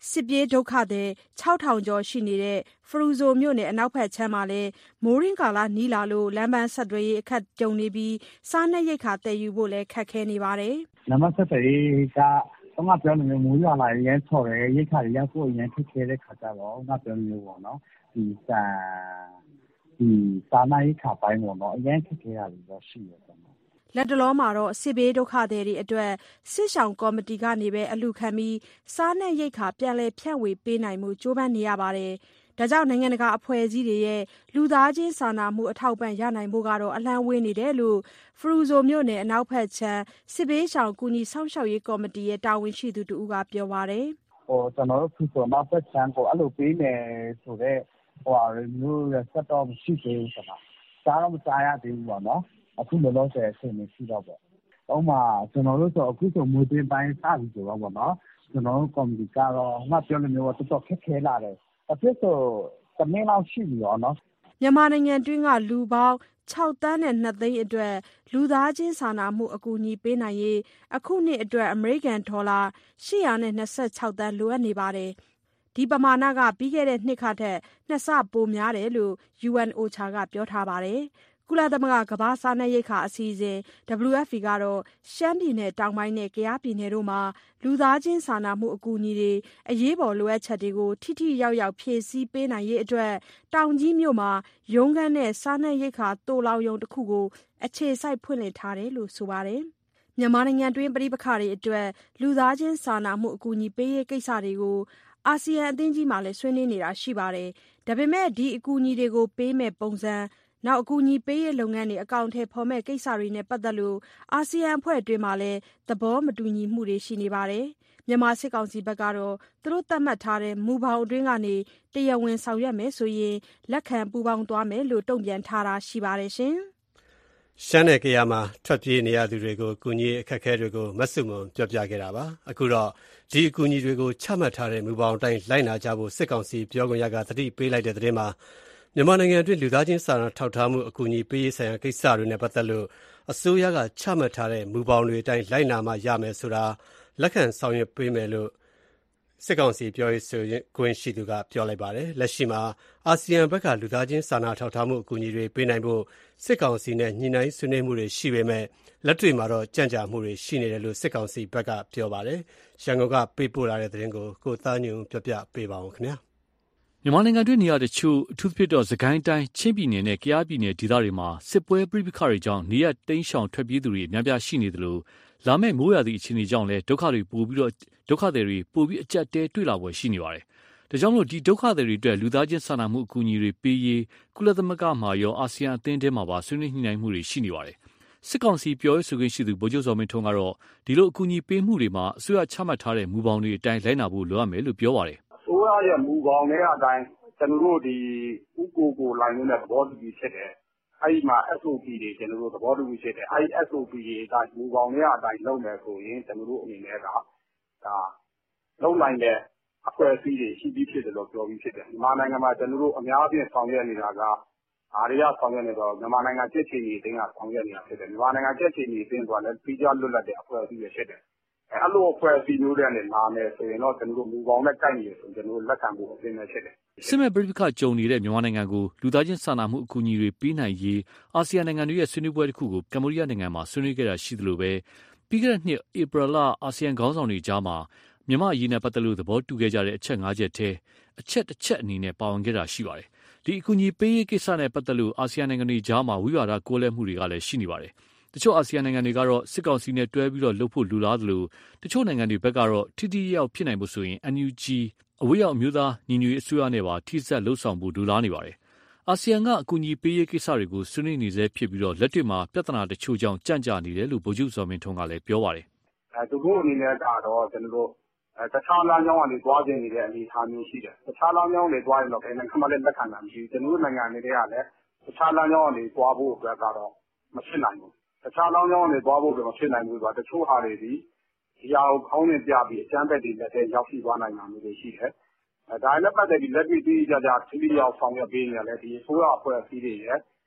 စစ်ပြေးဒုက္ခသည်ခြောက်ထောင်ကျော်ရှိနေတဲ့ဖရူဇိုမြို့နယ်အနောက်ဘက်ခြမ်းမှာလည်းမိုးရင်းကာလနီးလာလို့လမ်းပန်းဆက်သွယ်ရေးအခက်ကြုံနေပြီးစားနပ်ရိက္ခာသယ်ယူဖို့လည်းခက်ခဲနေပါတယ်။လမ်းပန်းဆက်သွယ်ရေးကတော့ငါပြောလို့မျိုးမိုးရွာလာရမ်းဆော်တယ်ရိက္ခာတွေရောက်ဖို့ရမ်းခက်ခဲတဲ့ခါကြတော့ငါပြောလို့ပေါ့နော်ဒီစာဒီစားနပ်ရိက္ခာပိုင်းပေါ့နော်အရမ်းခက်ခဲတာတွေတော့ရှိတယ်ပေါ့နော်လက်တလောမှာတော့စစ်ဘေးဒုက္ခသည်တွေအတွက်စစ်ဆောင်ကော်မတီကနေပဲအလူခံပြီးစားနပ်ရိက္ခာပြန်လည်ဖြန့်ဝေပေးနိုင်မှုကြိုးပမ်းနေရပါတယ်။ဒါကြောင့်နိုင်ငံတကာအဖွဲ့အစည်းတွေရဲ့လူသားချင်းစာနာမှုအထောက်ပံ့ရနိုင်ဖို့ကတော့အလံဝေးနေတယ်လို့ဖရူဇိုမြို့နယ်အနောက်ဘက်ခြမ်းစစ်ဘေးရှောင်ကူညီဆောင်ရှောက်ရေးကော်မတီရဲ့တာဝန်ရှိသူတူကပြောပါတယ်။ဟိုကျွန်တော်တို့ဖရူဇိုနောက်ဘက်ခြမ်းကိုအဲ့လိုပေးမယ်ဆိုတော့ဟိုအမျိုးရစတော့ရှိသေးဘူးဆိုတာစားတော့မစားရသေးဘူးပေါ့နော်အခုလောလောဆယ်အချိန်မရှိတော့ပေါ့။ဥပမာကျွန်တော်တို့ဆိုအခုဆိုမွေးသွင်းပိုင်းစပြီဆိုတော့ပေါ့နော်ကျွန်တော်တို့ကော်မတီကတော့ငါပြောလို့မျိုးတော့တော်ခက်ခဲလာတယ်။အဖြစ်ဆိုတမင်းလောက်ရှိပြီရောနော်။မြန်မာနိုင်ငံတွင်းကလူပေါင်းခြောက်သန်းနဲ့နှစ်သိန်းအတွက်လူသားချင်းစာနာမှုအကူအညီပေးနိုင်ရေးအခုနှစ်အတွက်အမေရိကန်ဒေါ်လာရှစ်ရာနဲ့နှစ်ဆယ့်ခြောက်သန်းလိုအပ်နေပါတယ်။ဒီပမာဏကပြီးခဲ့တဲ့နှစ်ကထက်နှစ်ဆပိုများတယ်လို့ ယူအန် အိုချာ ကပြောထားပါတယ်။ကုလသမဂ္ဂကမ္ဘာ့စားနပ်ရိက္ခာအစီအစဉ် ဒဗ္ဗလူအက်ဖ်ပီ ကတော့ရှမ်းပြည်နယ်တောင်ပိုင်းနဲ့ကယားပြည်နယ်တို့မှာလူသားချင်းစာနာမှုအကူအညီတွေအရေးပေါ်လိုအပ်ချက်တွေကိုထိထိရောက်ရောက်ဖြည့်ဆည်းပေးနိုင်ရေးအတွက်တောင်ကြီးမြို့မှာရုံးခန်းနဲ့စားနပ်ရိက္ခာသိုလှောင်ရုံတစ်ခုကိုအခြေစိုက်ဖွင့်လှစ်ထားတယ်လို့ဆိုပါတယ်။မြန်မာနိုင်ငံတွင်းပဋိပက္ခတွေအတွက်လူသားချင်းစာနာမှုအကူအညီပေးရေးကိစ္စတွေကိုအာဆီယံအသင်းကြီးမှာလည်းဆွေးနွေးနေတာရှိပါတယ်။ဒါပေမဲ့ဒီအကူအညီတွေကိုပေးမဲ့ပုံစံနောက်အကူအညီပေးရေးလုပ်ငန်းတွေအကောင့်ထဲဖော်မဲ့ကိစ္စတွေနဲ့ပတ်သက်လို့အာဆီယံအဖွဲ့အတွင်းမှာလည်းသဘောမတူညီမှုတွေရှိနေပါတယ်။မြန်မာစစ်ကောင်စီဘက်ကတော့သူတို့သတ်မှတ်ထားတဲ့မူဘောင်အတွင်းကနေတရားဝင်ဆောင်ရွက်မယ်ဆိုရင်လက်ခံပူးပေါင်းသွားမယ်လို့တုံ့ပြန်ထားတာရှိပါတယ်ရှင်။ရှမ်းနယ်ကယားမှာထွက်ပြေးနေရသူတွေကိုကူညီအခက်အခဲတွေကိုမဆုမွန်ပြောပြခဲ့တာပါ။အခုတော့ဒီအကူအညီတွေကိုချမှတ်ထားတဲ့မူဘောင်အတိုင်းလိုက်နာကြဖို့စစ်ကောင်စီပြောခွင့်ရကသတိပေးလိုက်တဲ့သတင်းမှာမြန်မာနိုင်ငံအတွင်းလူသားချင်းစာနာထောက်ထားမှုအကူအညီပေးရေးဆိုင်ရာကိစ္စတွေနဲ့ပတ်သက်လို့အစိုးရကချမှတ်ထားတဲ့မူဘောင်တွေအတိုင်းလိုက်နာမှရမယ်ဆိုတာလက်ခံဆောင်ရွက်ပေးမယ်လို့စစ်ကောင်စီပြောရေးဆိုခွင့်ရှိသူကပြောလိုက်ပါတယ်။လက်ရှိမှာအာဆီယံဘက်ကလူသားချင်းစာနာထောက်ထားမှုအကူအညီတွေပေးနိုင်ဖို့စစ်ကောင်စီနဲ့ညှိနှိုင်းဆွေးနွေးမှုတွေရှိပေမဲ့လက်တွေ့မှာတော့ကြန့်ကြာမှုတွေရှိနေတယ်လို့စစ်ကောင်စီဘက်ကပြောပါတယ်။ရန်ကုန်ကပေးပို့လာတဲ့သတင်းကိုကိုသားညွန့်ပြောပြပေးပါဦးခင်ဗျာ။မြန်မာနိုင်ငံတွင်းနေရာတချို့အထူးသဖြင့်တော့စကိုင်းတိုင်းချင်းပြည်နယ်နဲ့ကယားပြည်နယ်ဒေသတွေမှာစစ်ပွဲပြိပခါတွေကြောင့်နေရတိန်းရှောင်ထွက်ပြေးသူတွေအများပြားရှိနေတယ်လို့လာမယ့်မိုးရာသီအခြေအနေကြောင့်လည်းဒုက္ခတွေပိုပြီးတော့ဒုက္ခတွေတွေပိုပြီးအကျပ်တဲတွေ့လာပွဲရှိနေပါတယ်။ဒါကြောင့်မို့ဒီဒုက္ခတွေတွေအတွက်လူသားချင်းစာနာမှုအကူအညီတွေပေးရေးကုလသမဂ္ဂမှာရောအာဆီယံအသင်းထဲမှာပါဆွေးနွေးညှိနှိုင်းမှုတွေရှိနေပါတယ်။စစ်ကောင်စီပြောရေးဆိုခွင့်ရှိသူဗိုလ်ချုပ်စော်မင်းထွန်းကတော့ဒီလိုအကူအညီပေးမှုတွေမှာအစိုးရချမှတ်ထားတဲ့မူဘောင်တွေအတိုင်းလိုက်နာဖို့လိုအပ်မယ်လို့ပြောပါတယ်။အစိုးရရဲ့မူဘောင်တွေအတိုင်းကျွန်တော်တို့ဒီဥကိုကိုလိုင်းနဲ့သဘောတူပြီးဖြစ်တယ်။အဲဒီမှာ အက်စ် အို ပီ တွေကျွန်တော်တို့သဘောတူပြီးဖြစ်တယ်။အဲဒီ အက်စ် အို ပီ တွေအတိုင်းမူဘောင်တွေအတိုင်းလုပ်မယ်ဆိုရင်ကျွန်တော်တို့အနေနဲ့ကဒါလုံးနိုင်တဲ့အဖွဲ့အစည်းတွေရှိပြီးဖြစ်တယ်လို့ပြောပြီးဖြစ်တယ်။မြန်မာနိုင်ငံမှာကျွန်တော်တို့အများအပြားဆောင်ရွက်နေတာကအားရဆောင်ရွက်နေတော့မြန်မာနိုင်ငံကြက်ချီနေတင်းကဆောင်ရွက်နေတာဖြစ်တယ်။မြန်မာနိုင်ငံကြက်ချီနေတင်းကလည်းပြီးကြလွတ်လပ်တဲ့အဖွဲ့အစည်းတွေဖြစ်တယ်။အဲလိုအဖွဲ့အစည်းမျိုးတွေနဲ့လာမယ်ဆိုရင်တော့ကျွန်တော်တို့မူပေါင်းနဲ့ကိုက်နေဆိုကျွန်တော်တို့လက်ခံဖို့အသင့်နဲ့ဖြစ်တယ်။စစ်မဲ့ပြည်ပခါကြုံနေတဲ့မြန်မာနိုင်ငံကိုလူသားချင်းစာနာမှုအကူအညီတွေပေးနိုင်ရေးအာဆီယံနိုင်ငံတွေရဲ့ဆွေးနွေးပွဲတစ်ခုကိုကမ္ဘောဒီးယားနိုင်ငံမှာဆွေးနွေးခဲ့တာရှိသလိုပဲပြီးခဲ့တဲ့နှစ်ဧပြီလအာဆီယံခေါင်းဆောင်တွေကြားမှာမြန်မာအရေးနဲ့ပတ်သက်လို့သဘောတူခဲ့ကြတဲ့အချက်၅ချက်ထဲအချက်တစ်ချက်အနေနဲ့ပါဝင်ခဲ့တာရှိပါတယ်။ဒီအကူအညီပေးရေးကိစ္စနဲ့ပတ်သက်လို့အာဆီယံနိုင်ငံတွေကြားမှာဝိဝါဒကိုးလဲမှုတွေကလည်းရှိနေပါတယ်။တချို့အာဆီယံနိုင်ငံတွေကတော့စစ်ကောင်စီနဲ့တွဲပြီးတော့လှုပ်ဖို့လူလားသလိုတချို့နိုင်ငံတွေဘက်ကတော့ထိထိရောက်ဖြစ်နိုင်ဖို့ဆိုရင် အန် ယူ ဂျီ အဝေးရောက်အမျိုးသားညီညွတ်ရေးအစိုးရနဲ့ပါထိစပ်လှုပ်ဆောင်ဖို့လူလားနေပါတယ်။အာဆီယံကအကူအညီပေးရေးကိစ္စတွေကိုဆွေးနွေးနေစေဖြစ်ပြီးတော့လက်တွေ့မှာပြဿနာတချို့ကြောင့်ကြန့်ကြာနေတယ်လို့ဗိုလ်ချုပ်စော်မင်းထွန်းကလည်းပြောပါတယ်။အဲသူတို့အနေနဲ့ကတော့ကျွန်တော်တို့အဲတခြားလမ်းကြောင်းကနေသွားခြင်းနေတဲ့အနေအထားမျိုးရှိတယ်။တခြားလမ်းကြောင်းတွေသွားရင်တော့ဘယ်နိုင်ငံမှလည်းလက်ခံတာမရှိဘူး။ကျွန်တော်တို့နိုင်ငံတွေကလည်းတခြားလမ်းကြောင်းကနေသွားဖို့အတွက်ကတော့မဖြစ်နိုင်ဘူး။တခြားလမ်းကြောင်းကနေသွားဖို့အတွက်မဖြစ်နိုင်ဘူးဆိုတာတချို့ဟာတွေဒီဒီဟာကိုခေါင်းနဲ့ပြပြီးအကျန်းဘက်တွေလက်ထဲရောက်ရှိသွားနိုင်တာမျိုးတွေရှိတယ်။အဲဒါနဲ့ပတ်သက်ပြီးလက်တွေ့ပြီးကြကြထိထိရောက်ဆောင်ရွက်ပေးနေတယ်လေဒီအစိုးရအဖွဲ့အစည်းတွေရဲ့ဒီ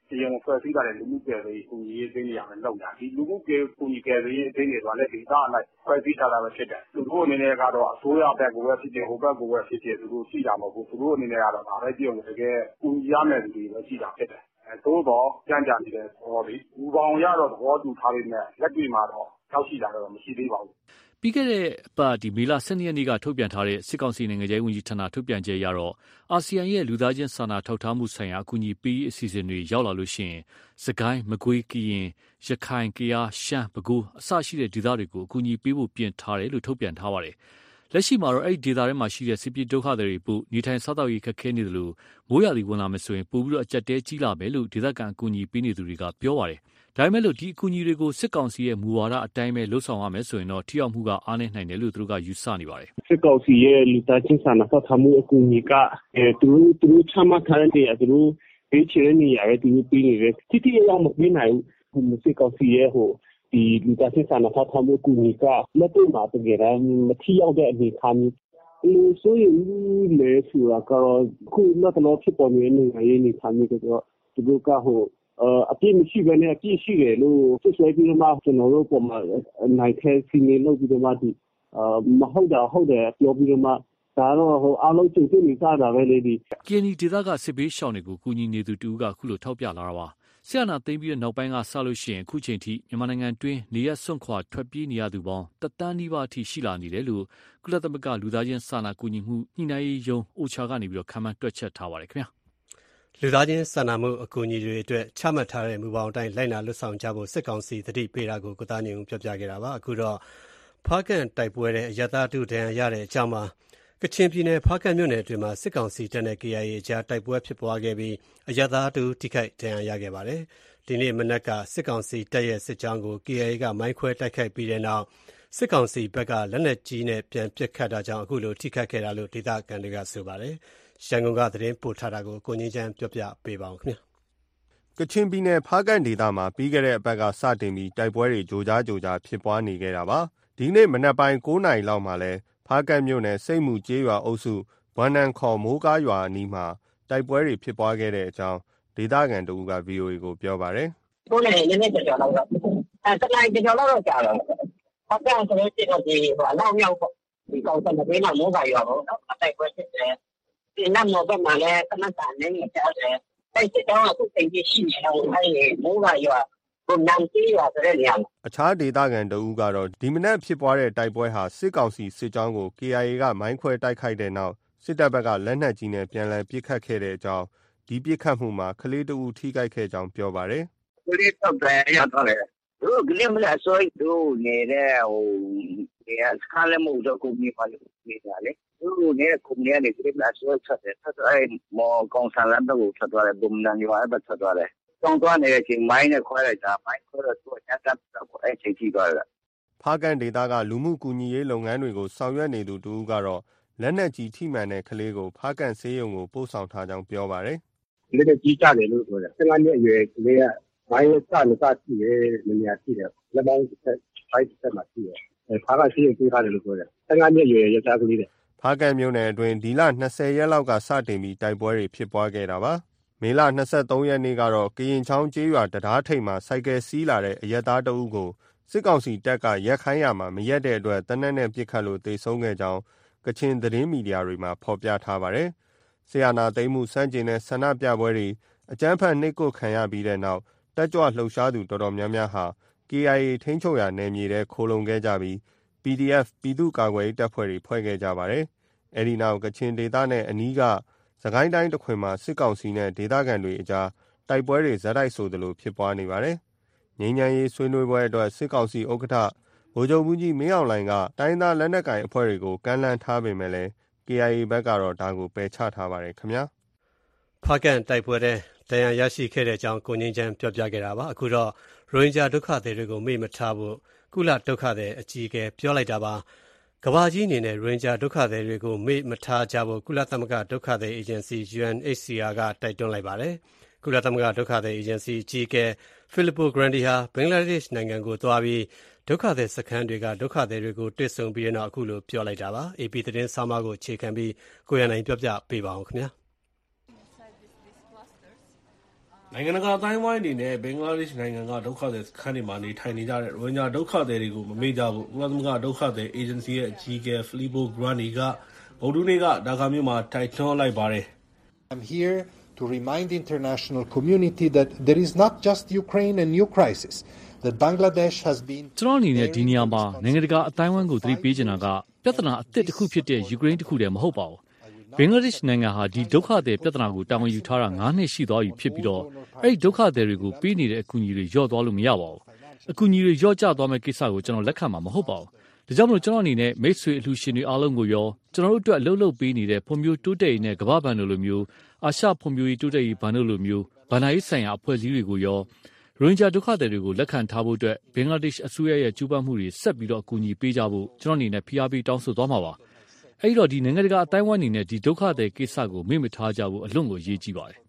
တရားဝင်ဖွဲ့စည်းထားတဲ့လူမှုကယ်ဆယ်ရေးကူညီရေးအသင်းတွေကလည်းလုပ်တာဒီလူမှုကယ်ကူညီကယ်ဆယ်ရေးအသင်းတွေကလည်းဒေသအလိုက်ဖွဲ့စည်းထားတာပဲဖြစ်တယ်သူတို့အနေနဲ့ကတော့အစိုးရဘက်ကိုပဲဖြစ်ဖြစ်ဟိုဘက်ကိုပဲဖြစ်ဖြစ်သူတို့ရှိတာမဟုတ်ဘူးသူတို့အနေနဲ့ကတော့ဒါပဲပြုံတကယ်ကူညီရမယ့်လူတွေပဲရှိတာဖြစ်တယ်အဲသို့တော့ကြံ့ကြာနေတဲ့သဘောတွေဘူပေါင်းရတော့သဘောတူထားပေမဲ့လက်တွေ့မှာတော့ရောက်ရှိတာတော့မရှိသေးပါဘူးပြီးခဲ့တဲ့အပတ်ဒီမေလ၁၂ရက်နေ့ကထုတ်ပြန်ထားတဲ့စစ်ကောင်စီနိုင်ငံခြားရေးဝန်ကြီးဌာနထုတ်ပြန်ချက်အရတော့အာဆီယံရဲ့လူသားချင်းစာနာထောက်ထားမှုဆိုင်ရာအကူအညီပေးအစီအစဉ်တွေရောက်လာလို့ရှိရင်စကိုင်းမကွေးကရင်ရခိုင်ကယားရှမ်းပဲခူးအစရှိတဲ့ဒေသတွေကိုအကူအညီပေးဖို့ပြင်ထားတယ်လို့ထုတ်ပြန်ထားပါတယ်။လက်ရှိမှာတော့အဲ့ဒီဒေသထဲမှာရှိတဲ့စစ်ပြေဒုက္ခသည်တွေပို့နေထိုင်စားသောက်ရေးခက်ခဲနေတယ်လို့မိုးရာသီဝင်လာမယ်ဆိုရင်ပို့ပြီးတော့အကြက်တဲကြီးလာမယ်လို့ဒေသခံအကူအညီပေးနေသူတွေကပြောပါတယ်။ဒါပေမဲ့လို့ဒီအကူအညီတွေကိုစစ်ကောင်စီရဲ့မူဝါဒအတိုင်းပဲလှုပ်ဆောင်ရမယ်ဆိုရင်တော့ထိရောက်မှုကအားနည်းနိုင်တယ်လို့သူတို့ကယူဆနေပါတယ်။စစ်ကောင်စီရဲ့လူသားချင်းစာနာထောက်ထားမှုအကူအညီကအဲသူတို့သူတို့ချမှတ်ထားတဲ့နေရာသူတို့ပေးချင်တဲ့နေရာရဲ့သူတို့ပေးနေတယ်တိတိကျကျမပေးနိုင်ဘူးစစ်ကောင်စီရဲ့ဟိုဒီလူသားချင်းစာနာထောက်ထားမှုအကူအညီကလက်တွေ့မှာတကယ်တမ်းမထိရောက်တဲ့အနေအထားမျိုးလူဆိုရင်လေဆိုတာကတော့ခုနောက်တော့ဖြစ်ပေါ်နေတဲ့နိုင်ငံရေးအနေအထားမျိုးကတော့သူတို့ကဟိုအပြည့်မရှိဘဲနဲ့အပြည့်ရှိတယ်လို့ဆွဆွဲပြီးတော့မှကျွန်တော်တို့ပုံမှန်နိုင်တဲ့စီမံလုပ်ပြီးတော့မှဒီမဟုတ်တာဟုတ်တယ်ပြောပြီးတော့မှဒါတော့ဟိုအားလုံးကြိုတင်နေကြတာပဲလေဒီကရင်နီဒေသကစစ်ဘေးရှောင်တွေကိုကူညီနေသူတူကခုလိုထောက်ပြလာတာပါဆရာနာသိမ်းပြီးတဲ့နောက်ပိုင်းကစလို့ရှိရင်အခုချိန်ထိမြန်မာနိုင်ငံတွင်းနေရစွန့်ခွာထွက်ပြေးနေရသူပေါင်းတသန်းနီးပါးအထိရှိလာနေတယ်လို့ကုလသမဂ္ဂလူသားချင်းစာနာကူညီမှုညှိနှိုင်းရေးယုံအိုချာကနေပြီးတော့ခန့်မှန်းတွက်ချက်ထားပါတယ်ခင်ဗျာလူသားချင်းစာနာမှုအကူအညီတွေအတွက်ချမှတ်ထားတဲ့မူပေါင်းအတိုင်းလိုက်နာလွတ်ဆောင်ကြဖို့စစ်ကောင်စီသတိပေးတာကိုကိုသားညုံပြောပြခဲ့တာပါအခုတော့ဖားကန်တိုက်ပွဲတဲ့အရသာတုဒဏ်ရတဲ့အကြောင်းမှာကချင်ပြည်နယ်ဖားကန်မြို့နယ်အတွင်းမှာစစ်ကောင်စီတပ်နဲ့ ကေအိုင်အေ အကြားတိုက်ပွဲဖြစ်ပွားခဲ့ပြီးအရသာတုထိခိုက်ဒဏ်ရာရခဲ့ပါတယ်ဒီနေ့မနက်ကစစ်ကောင်စီတပ်ရဲ့စစ်ကြောင်းကို ကေအိုင်အေ ကမိုင်းခွဲတိုက်ခိုက်ပြီးတဲ့နောက်စစ်ကောင်စီဘက်ကလက်နက်ကြီးနဲ့ပြန်ပစ်ခတ်တာကြောင့်အခုလိုထိခိုက်ခဲ့တာလို့ဒေသခံတွေကဆိုပါတယ်ရန်ကုန်ကသတင်းပို့ထားတာကိုကိုငင်းချမ်းပြောပြပေးပါဦးခင်ဗျာကချင်ပြည်နယ်ဖားကန်ဒေသမှာပြီးခဲ့တဲ့အပတ်ကစတင်ပြီးတိုက်ပွဲတွေကြိုကြားကြိုကြားဖြစ်ပွားနေခဲ့တာပါဒီနေ့မနက်ပိုင်း၉နာရီလောက်မှာလဲဖားကန်မြို့နယ်စိတ်မှုကျေးရွာအုပ်စုဝမ်နန်ခေါ်မိုးကားရွာအနီးမှာတိုက်ပွဲတွေဖြစ်ပွားခဲ့တဲ့အကြောင်းဒေသခံတို့က ဗီအိုအေ ကိုပြောပါတယ်။ကိုယ်လည်းနည်းနည်းကြော်ကြော်တော့အဲတလိုက်ကြော်ကြော်တော့ကြာတော့ဖားကန်ဆိုလို့ရှိရင်ဒီဟိုအနောက်မြောက်ဒီကောင်စံတဲ့နောက်မိုးကားရွာပေါ့နော်အတိုက်ပွဲဖြစ်တယ်ဒီနောက်တော့ဘက်မှာလည်းကနတ်တာနေကြားတယ်အဲ့ဒီတော့အခုသိပြီးရှိနေတော့အဲ့ဒီမိုးကားရွာဘုံနန်တီရွာဆိုတဲ့နေရာအခြားဒေသခံတို့ကတော့ဒီမနက်ဖြစ်ပွားတဲ့တိုက်ပွဲဟာစစ်ကောင်စီစစ်ကြောင်းကို ကေအိုင်အေ ကမိုင်းခွဲတိုက်ခိုက်တဲ့နောက်စစ်တပ်ဘက်ကလက်နက်ကြီးနဲ့ပြန်လည်ပစ်ခတ်ခဲ့တဲ့အကြောင်းဒီပစ်ခတ်မှုမှာကလေးတအူထိခိုက်ခဲ့ကြောင်းပြောပါတယ်။ကလေးတော့ပြန်ရတော့လေသူကလေးမလားဆိုတော့နေတဲ့ဟိုဒီစကားလည်းမဟုတ်တော့ကိုမြင်ပါလို့နေတာလေသူနေတဲ့ကိုမြင်နေကလေးမလားဆိုဆက်တယ်ဆက်အဲ့မောကောင်ဆန်လမ်းတော့ဆက်သွားတယ်ဘုံနန်ရွာအဲ့ဘက်ဆက်သွားတယ်တောင်းသွားနေတဲ့အချိန်မိုင်းနဲ့ခွဲလိုက်တာမိုင်းခွဲတော့သူကညက်တက်တော့အဲ့ချိန်ကြီးသွားတယ်ဖားကန်ဒေသကလူမှုကူညီရေးလုပ်ငန်းတွေကိုဆောင်ရွက်နေသူတူကတော့လက်နက်ကြီးထိမှန်တဲ့ကလေးကိုဖားကန်ဆေးရုံကိုပို့ဆောင်ထားကြောင်းပြောပါတယ်။လက်နက်ကြီးကြတယ်လို့ပြောတယ်။ဆယ်ငါးနှစ်အရွယ်ကလေးကမိုင်းစနေစရှိတယ်နေရာရှိတယ်။လက်မောင်းတစ်ဆက်ဖိုက်တစ်ဆက်မှရှိတယ်။အဲဖားကန်ဆေးရုံပို့ထားတယ်လို့ပြောတယ်။ဆယ်ငါးနှစ်အရွယ်ယောက်ျားကလေးတဲ့ဖားကန်မြို့နယ်အတွင်းဒီလ၂၀ရက်လောက်ကစတင်ပြီးတိုက်ပွဲတွေဖြစ်ပွားခဲ့တာပါ။မေလ၂၃ရက်နေ့ကတော့ကရင်ချောင်းကျေးရွာတရားထိပ်မှာစိုက်ကယ်စီးလာတဲ့အရက်သားတအုပ်ကိုစစ်ကောင်စီတပ်ကရက်ခိုင်းရမှာမရက်တဲ့အတွက်တနက်နဲ့ပစ်ခတ်လို့တေဆုံးခဲ့ကြောင်းကချင်သတင်းမီဒီယာတွေမှာဖော်ပြထားပါတယ်။ဆီယနာသိမ်းမှုစန့်ကျင်တဲ့ဆန္ဒပြပွဲတွေအကြမ်းဖက်နှိပ်ကွပ်ခံရပြီးတဲ့နောက်တက်ကြွလှုပ်ရှားသူတော်တော်များများဟာ ကေအိုင်အေ ထိန်းချုပ်ရာနယ်မြေထဲခိုလုံခဲ့ကြပြီး ပီဒီအက်ဖ် ပြည်သူ့ကာကွယ်ရေးတပ်ဖွဲ့တွေဖွဲ့ခဲ့ကြပါတယ်။အဲဒီနောက်ကချင်ဒေသနဲ့အနီးကစကိုင်းတိုင်းတခွင်မှာစစ်ကောင်စီနဲ့ဒေသခံတွေအကြားတိုက်ပွဲတွေဇက်တိုက်ဆိုသလိုဖြစ်ပွားနေပါတယ်။ငြိမ်းချမ်းရေးဆွေးနွေးပွဲအတွက်စစ်ကောင်စီဥက္ကဋ္ဌဗိုလ်ချုပ်မှူးကြီးမင်းအောင်လှိုင်ကတိုင်းသားလက်နက်ကိုင်အဖွဲ့တွေကိုကမ်းလှမ်းထားပေမဲ့လည်း ကေအိုင်အေ ဘက်ကတော့ဒါကိုပယ်ချထားပါတယ်ခင်ဗျာ။ဖားကန်တိုက်ပွဲတဲ့တရားရရှိခဲ့တဲ့အကြောင်းကိုငင်းချမ်းပြောပြခဲ့တာပါအခုတော့ရိုဟင်ဂျာဒုက္ခသည်တွေကိုမေ့မထားဖို့ကုလဒုက္ခသည်အကြီးအကဲပြောလိုက်တာပါကမ္ဘာကြီးအနေနဲ့ရိုဟင်ဂျာဒုက္ခသည်တွေကိုမေ့မထားကြဖို့ကုလသမဂ္ဂဒုက္ခသည်အေဂျင်စီ ယူ အန် အိတ် စီ အာ ကတိုက်တွန်းလိုက်ပါတယ်ကုလသမဂ္ဂဒုက္ခသည်အေဂျင်စီအကြီးအကဲ Filippo Grandi ဟာဘင်္ဂလားဒေ့ရှ်နိုင်ငံကိုသွားပြီးဒုက္ခသည်စခန်းတွေကဒုက္ခသည်တွေကိုတွေ့ဆုံပြီးတဲ့နောက်အခုလိုပြောလိုက်တာပါ အေ ပီ သတင်းဆောင်းပါးကိုအခြေခံပြီးကိုရန်နိုင်ပြောပြပေးပါဦးခင်ဗျာနိုင်ငံတကာအတိုင်းအဝိုင်းအနေနဲ့ဘင်္ဂလားဒေ့ရှ်နိုင်ငံကဒုက္ခသည်စခန်းတွေမှာနေထိုင်နေကြတဲ့ရိုဟင်ဂျာဒုက္ခသည်တွေကိုမမေ့ကြဖို့ကုလသမဂ္ဂဒုက္ခသည်အေဂျင်စီရဲ့အကြီးအကဲ Filippo Grandi ကဗုဒ္ဓနေ့ကဒါကာမြို့မှာတိုက်တွန်းလိုက်ပါတယ်။ I'm here to remind the international community that there is not just Ukraine and new crisis that Bangladesh has been ကျွန်တော်အနေနဲ့ဒီနေရာမှာနိုင်ငံတကာအတိုင်းအဝိုင်းကိုသတိပေးချင်တာကပြဿနာအသစ်တစ်ခုဖြစ်တဲ့ယူကရိန်းတစ်ခုတည်းမဟုတ်ပါဘူးဘင်္ဂလားဒေ့ရှ်နိုင်ငံဟာဒီဒုက္ခသည်ပြဿနာကိုတာဝန်ယူထားတာငါးနှစ်ရှိသွားပြီဖြစ်ပြီးတော့အဲ့ဒီဒုက္ခသည်တွေကိုပေးနေတဲ့အကူအညီတွေလျော့သွားလို့မရပါဘူးအကူအညီတွေလျော့ကျသွားမဲ့ကိစ္စကိုကျွန်တော်လက်ခံမှာမဟုတ်ပါဘူးဒါကြောင့်မလို့ကျွန်တော်အနေနဲ့မိတ်ဆွေအလှူရှင်တွေအားလုံးကိုရောကျွန်တော်တို့အတွက်အလုပ်လုပ်ပေးနေတဲ့ဖွံ့ဖြိုးတိုးတက်ရေးနဲ့ကမ္ဘာ့ဘဏ်တို့လိုမျိုးအာရှဖွံ့ဖြိုးရေးတိုးတက်ရေးဘဏ်တို့လိုမျိုးဗဏ္ဍာရေးဆိုင်ရာအဖွဲ့အစည်းတွေကိုရောရိုဟင်ဂျာဒုက္ခသည်တွေကိုလက်ခံထားဖို့အတွက်ဘင်္ဂလားဒေ့ရှ်အစိုးရရဲ့ကြိုးပမ်းမှုတွေဆက်ပြီးတော့အကူအညီပေးကြဖို့ကျွန်တော်အနေနဲ့ဖိအားပေးတောင်းဆိုသွားမှာပါအဲ့တော့ဒီနိုင်ငံတကာအတိုင်းအဝိုင်းအနေနဲ့ဒီဒုက္ခသည်ကိစ္စကိုမေ့မထားကြဖို့အလွန်ကိုအရေးကြီးပါတယ်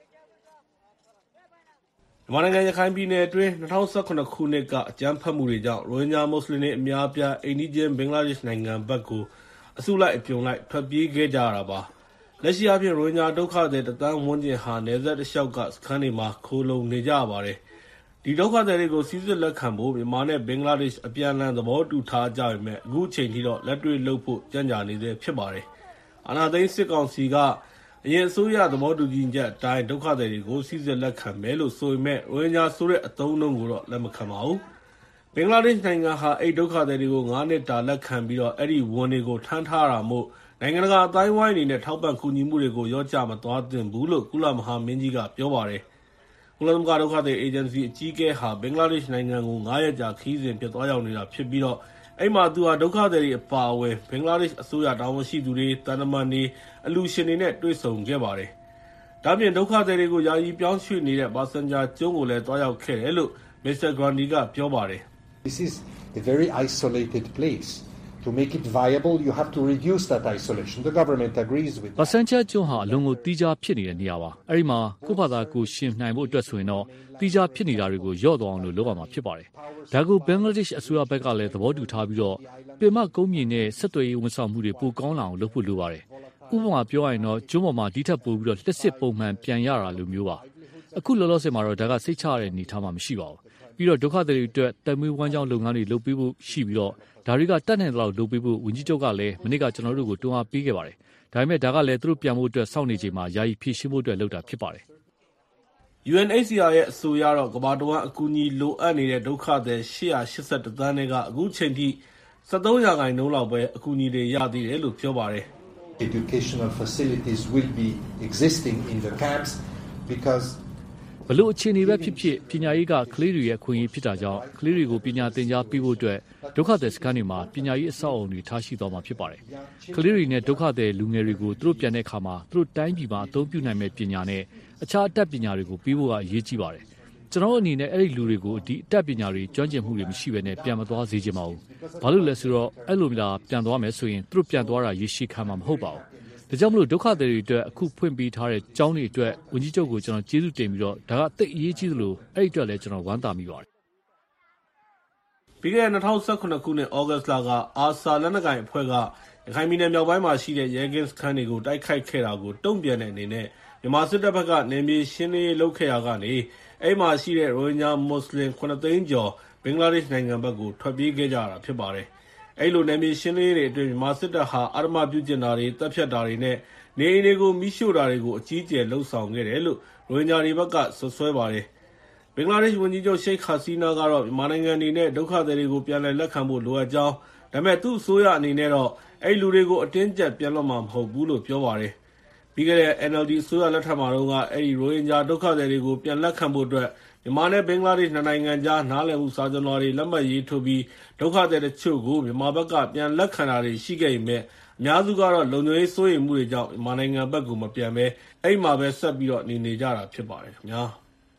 မြန်မာနိုင်ငံရခိုင်ပြည်နယ်အတွင်း၂၀၁၇ခုနှစ်ကအကြမ်းဖက်မှုတွေကြောင့်ရိုဟင်ဂျာမွတ်စလင်တွေအများအပြားအိမ်နီးချင်းဘင်္ဂလားဒေ့ရှ်နိုင်ငံဘက်ကိုအစုလိုက်အပြုံလိုက်ထွက်ပြေးခဲ့ကြရတာပါလက်ရှိအပြင်ရိုဟင်ဂျာဒုက္ခသည်တသန်းဝန်းကျင်ဟာနယ်စပ်တစ်လျှောက်ကစခန်းတွေမှာခိုးလုံနေကြရပါတယ်ဒီဒုက္ခသည်တွေကိုစီစစ်လက်ခံဖို့မြန်မာနဲ့ဘင်္ဂလားဒေ့ရှ်အပြန်အလှန်သဘောတူထားကြပေမဲ့အခုချိန်ထိတော့လက်တွေ့လုပ်ဖို့ကြံ့ကြာနေသေးဖြစ်ပါတယ်အာဏာသိမ်းစစ်ကောင်စီကအရင်အစိုးရသဘောတူညီချက်အတိုင်းဒုက္ခသည်တွေကိုစီစစ်လက်ခံမယ်လို့ဆိုပေမဲ့ရိုဟင်ဂျာဆိုတဲ့အသုံးအနှုန်းကိုတော့လက်မခံပါဘူးဘင်္ဂလားဒေ့ရှ်နိုင်ငံဟာအဲ့ဒုက္ခသည်တွေကိုငါးနှစ်တာလက်ခံပြီးတော့အဲ့ဒီဝန်တွေကိုထမ်းထားတာမို့နိုင်ငံတကာအတိုင်းဝိုင်းအနေနဲ့ထောက်ပံ့ကူညီမှုတွေကိုရောကြမသွားသင့်ဘူးလို့ကုလမဟာမင်းကြီးကပြောပါတယ်ကုလသမဂ္ဂဒုက္ခသည်အေဂျင်စီအကြီးအကဲဟာဘင်္ဂလားဒေ့ရှ်နိုင်ငံကိုငါးရက်ကြာခရီးစဉ်ပြတ်သွားရောက်နေတာဖြစ်ပြီးတော့အဲ့မှာသူဟာဒုက္ခသည်တွေအပါအဝင်ဘင်္ဂလားဒေ့ရှ်အစိုးရတာဝန်ရှိသူတွေတန်တမန်တွေအလူရှင်တွေနဲ့တွေ့ဆုံခဲ့ပါတယ်။ဒါပြင်ဒုက္ခသည်တွေကိုယာယီပြောင်းရွှေ့နေတဲ့ဘာဆန်ဂျာကျွန်းကိုလည်းတွားရောက်ခဲ့တယ်လို့မစ္စတာဂရန်ဒီကပြောပါတယ်။ This is a very isolated place. To make it viable, you have to reduce that isolation. The government agrees with that. ဘာဆန်ချာကျွန်းဟာအလုံးကိုတီးခြားဖြစ်နေတဲ့နေရာပါ။အဲဒီမှာကိုယ့်ဘာသာကိုရှင်နိုင်ဖို့အတွက်ဆိုရင်တော့တီးခြားဖြစ်နေတာတွေကိုရော့သွားအောင်လို့လုပ်ရမှာဖြစ်ပါတယ်။ဒါကိုဘင်္ဂလားဒေ့ရှ်အစိုးရဘက်ကလည်းသဘောတူထားပြီးတော့ပင်မကုန်းမြေနဲ့ဆက်သွယ်ရေးဝန်ဆောင်မှုတွေပိုကောင်းလာအောင်လုပ်ဖို့လိုပါတယ်။ဥပမာပြောရရင်တော့ကျွန်းပေါ်မှာဒီထက်ပိုပြီးတော့လက်စစ်ပုံမှန်ပြန်ရတာလိုမျိုးပါ။အခုလောလောဆယ်မှာတော့ဒါကစိတ်ချရတဲ့အနေအထားမှမရှိပါဘူး။ပြီးတော့ဒုက္ခသည်တွေအတွက်တမွေးဝမ်းကြောင်းလုပ်ငန်းတွေလုပ်ပေးဖို့ရှိပြီးတော့ဒါတွေကတတ်နိုင်တဲ့လောက်လုပ်ပေးဖို့ဝန်ကြီးချုပ်ကလည်းမနေ့ကကျွန်တော်တို့ကိုတွန်းအားပေးခဲ့ပါတယ်။ဒါပေမဲ့ဒါကလည်းသူတို့ပြန်ဖို့အတွက်စောင့်နေချိန်မှာယာယီဖြည့်ရှင်းဖို့အတွက်လုပ်တာဖြစ်ပါတယ်။ U N H C R ရဲ့အဆိုအရတော့ကမ္ဘာတဝန်းအကူအညီလိုအပ်နေတဲ့ဒုက္ခသည်၈၈၁သန်းတွေကအခုချိန်ထိ၁၃ရာခိုင်နှုန်းလောက်ပဲအကူအညီတွေရသေးတယ်လို့ပြောပါတယ်။ Educational facilities will be existing in the camps because ဘလို့အခြေအနေပဲဖြစ်ဖြစ်ပညာရေးကကလေးတွေရဲ့အခွင့်အရေးဖြစ်တာကြောင့်ကလေးတွေကိုပညာသင်ကြားပေးဖို့အတွက်ဒုက္ခသည်စခန်းတွေမှာပညာရေးအဆောက်အအုံတွေထားရှိသွားမှာဖြစ်ပါတယ်။ကလေးတွေနဲ့ဒုက္ခသည်လူငယ်တွေကိုသူတို့ပြန်တဲ့အခါမှာသူတို့တိုင်းပြည်မှာအသုံးပြုနိုင်မဲ့ပညာနဲ့အခြားအတတ်ပညာတွေကိုပေးဖို့ကအရေးကြီးပါတယ်။ကျွန်တော်အနေနဲ့အဲ့ဒီလူတွေကိုဒီအတတ်ပညာတွေကျွမ်းကျင်မှုတွေမရှိဘဲနဲ့ပြန်မသွားစေချင်ပါဘူး။ဘာလို့လဲဆိုတော့အဲ့လိုမျိုးပြန်သွားမယ်ဆိုရင်သူတို့ပြန်သွားတာရရှိခံမှာမဟုတ်ပါဘူး။ဒါကြောင့်မလို့ဒုက္ခသည်တွေအတွက်အခုဖွင့်ပေးထားတဲ့ကျောင်းတွေအတွက်ဝန်ကြီးချုပ်ကိုကျွန်တော်ကျေးဇူးတင်ပြီးတော့ဒါကသိအရေးကြီးသလိုအဲ့ဒီအတွက်လည်းကျွန်တော်ဝမ်းသာမိပါတယ်။ပြီးခဲ့တဲ့၂၀၁၇ခုနှစ်ဩဂတ်လကအာဆာလက်နက်ကိုင်အဖွဲ့ကရခိုင်ပြည်နယ်မြောက်ပိုင်းမှာရှိတဲ့ရဲကင်းစခန်းတွေကိုတိုက်ခိုက်ခဲ့တာကိုတုံ့ပြန်တဲ့အနေနဲ့မြန်မာစစ်တပ်ဘက်ကနေမြေရှင်းလင်းရေးလုပ်ခဲ့တာကနေအဲ့မှာရှိတဲ့ရိုဟင်ဂျာမွတ်စလင်ခုနှစ်သိန်းကျော်ဘင်္ဂလားဒေ့ရှ်နိုင်ငံဘက်ကိုထွက်ပြေးခဲ့ကြတာဖြစ်ပါတယ်။အဲ့လိုနယ်မြေရှင်းလင်းရေးတွေအတွင်းမြန်မာစစ်တပ်ဟာအာရမပြုကျင်တာတွေတပ်ဖြတ်တာတွေနဲ့နေအိမ်တွေကိုမိရှို့တာတွေကိုအကြီးအကျယ်လှုပ်ဆောင်ခဲ့တယ်လို့ရိုဟင်ဂျာတွေဘက်ကဆွဆွဲပါတယ်။ဘင်္ဂလားဒေ့ရှ်ဝန်ကြီးချုပ်ရှိတ်ခါစီနာကတော့မြန်မာနိုင်ငံအနေနဲ့ဒုက္ခသည်တွေကိုပြန်လည်လက်ခံဖို့လိုအပ်ကြောင်းဒါပေမဲ့သူ့အစိုးရအနေနဲ့တော့အဲ့လူတွေကိုအတင်းကျပ်ပြန်လွှတ်မှာမဟုတ်ဘူးလို့ပြောပါတယ်။ပြီးခဲ့တဲ့ N L D အစိုးရလက်ထက်မှာတော့ကအဲ့ဒီရိုဟင်ဂျာဒုက္ခသည်တွေကိုပြန်လက်ခံဖို့အတွက်မြန်မာနဲ့ဘင်္ဂလားဒေ့ရှ်နိုင်ငံကြားနားလည်မှုစာချွန်လွှာတွေလက်မှတ်ရေးထိုးပြီးဒုက္ခသည်တချို့ကိုမြန်မာဘက်ကပြန်လက်ခံတာတွေရှိခဲ့ပေမဲ့အများစုကတော့လုံခြုံရေးစိုးရိမ်မှုတွေကြောင့်မြန်မာနိုင်ငံဘက်ကမပြန်ဘဲအဲ့မှာပဲဆက်ပြီးတော့နေနေကြတာဖြစ်ပါတယ်ခင်ဗျာ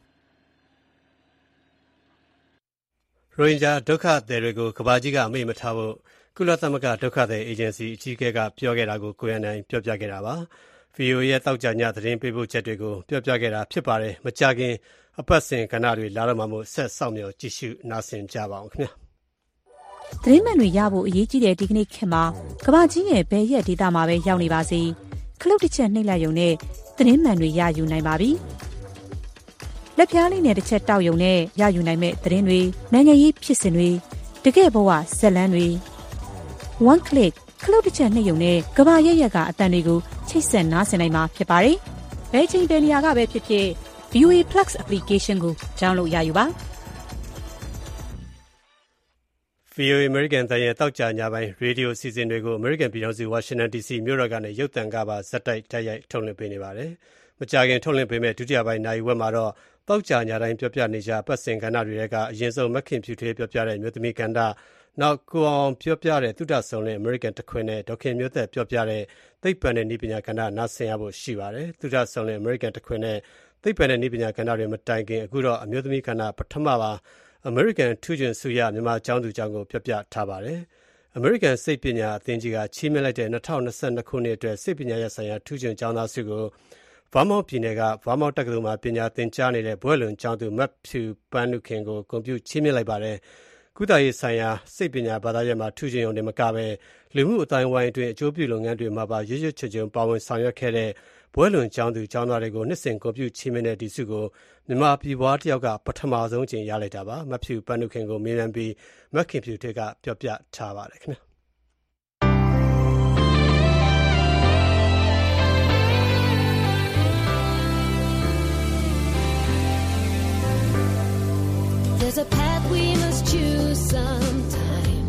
ရိုဟင်ဂျာဒုက္ခသည်တွေကိုကမ္ဘာကြီးကအမိန့်မထားဖို့ကုလသမဂ္ဂဒုက္ခသည်အေဂျင်စီအကြီးအကဲကပြောခဲ့တာကိုကိုရန်နိုင်ပြောပြခဲ့တာပါ။ ဗီအိုအေရဲ့တောက်ကြညသတင်းပေးပို့ချက်တွေကိုပြောပြခဲ့တာဖြစ်ပါတယ်။မကြခင်အပတ်စဉ်ကဏ္ဍတွေလာတော့မှမို့ဆက်စောင့်မျှော်ကြည့်ရှုနားဆင်ကြပါအောင်ခင်ဗျာ။သတင်းမှန်တွေရဖို့အရေးကြီးတဲ့ဒီကနေ့ခေတ်မှာကမ္ဘာကြီးရဲ့ဘယ်ရက်ဒေသမှာပဲရောက်နေပါစေခလုတ်တစ်ချက်နှိပ်လိုက်ရုံနဲ့သတင်းမှန်တွေရယူနိုင်ပါပြီ။လက်ပြားလေးနဲ့တစ်ချက်တောက်ယုံနဲ့ရယူနိုင်မဲ့သတင်းတွေနိုင်ငံရေးဖြစ်စဉ်တွေတကယ့်ဘဝဇက်လန်းတွေ one click ခလုတ်တစ်ချက်နှိပ်ယုံနဲ့ကဘာရက်ရက်ကအတန်တွေကိုချိတ်ဆက်နားဆင်နိုင်မှာဖြစ်ပါတယ်။ဘယ်ချိန်ဘယ်နေရာကပဲဖြစ်ဖြစ် ဗီအိုအေ Plus application ကို download ရယူပါ။ဗီအိုအေ American တန်ရဲ့တောက်ကြညပိုင်းရေဒီယိုအစီအစဉ်တွေကို American ပြည်ထောင်စု Washington ဒီ စီ မြို့တော်ကနေရုပ်သံကပါဇက်တိုက်တိုက်ရိုက်ထုတ်လွှင့်ပေးနေပါတယ်။မကြာခင်ထုတ်လွှင့်ပေးမဲ့ဒုတိယပိုင်းနိုင်ဝက်မှာတော့တောက်ကြညတိုင်းပြောပြနေကြပတ်စင်ကဏ္ဍတွေကအရင်ဆုံးမခင်ဖြူထွေးပြောပြတဲ့မြို့သမီးကဏ္ဍနောက်ကိုအောင်ပြောပြတဲ့သုဒ္ဓဆောင်တဲ့ American တခွင်နဲ့ဒေါခင်မျိုးသက်ပြောပြတဲ့သိပ္ပံနဲ့နည်းပညာကဏ္ဍနားဆင်ရဖို့ရှိပါတယ်။သုဒ္ဓဆောင်တဲ့ American တခွင်နဲ့သိပ္ပံနဲ့နည်းပညာကဏ္ဍတွေမတိုင်ခင်အခုတော့အမျိုးသမီးကဏ္ဍပထမပါAmerican ထူးချွန်ဆုရမြန်မာကျောင်းသူကျောင်းကိုပြောပြထားပါတယ်။ American စိတ်ပညာအသင်းကြီးကချီးမြှင့်လိုက်တဲ့၂၀၂၂ခုနှစ်အတွက်စိတ်ပညာရပ်ဆိုင်ရာထူးချွန်ကျောင်းသားဆုကို Vermont ပြည်နယ်က Vermont တက္ကသိုလ်မှာပညာသင်ကြားနေတဲ့ဘွဲ့လွန်ကျောင်းသူမတ်ဖြူပန်းနုခင်ကိုဂုဏ်ပြုချီးမြှင့်လိုက်ပါတယ်။ကုသရေးဆိုင်ရာစိတ်ပညာဘာသာရပ်မှာထူးချွန်ရုံနဲ့မကဘဲလူမှုအတိုင်းအဝိုင်းအတွင်းအကျိုးပြုလုပ်ငန်းတွေမှာပါရွတ်ရွတ်ချွတ်ချွတ်ပါဝင်ဆောင်ရွက်ခဲ့တဲ့ဘွဲ့လွန်ကျောင်းသူကျောင်းသားတွေကိုနှစ်စဉ်ဂုဏ်ပြုချီးမြှင့်တဲ့ဒီဆုကိုမြန်မာပြည်ပွားတယောက်ကပထမဆုံးအကြိမ်ရလိုက်တာပါမတ်ဖြူပန်းနုခင်ကိုမေးမြန်းပြီးမတ်ခင်ဖြူထွေးကပြောပြထားပါတယ်ခင်ဗျာ There's a path we must choose sometime.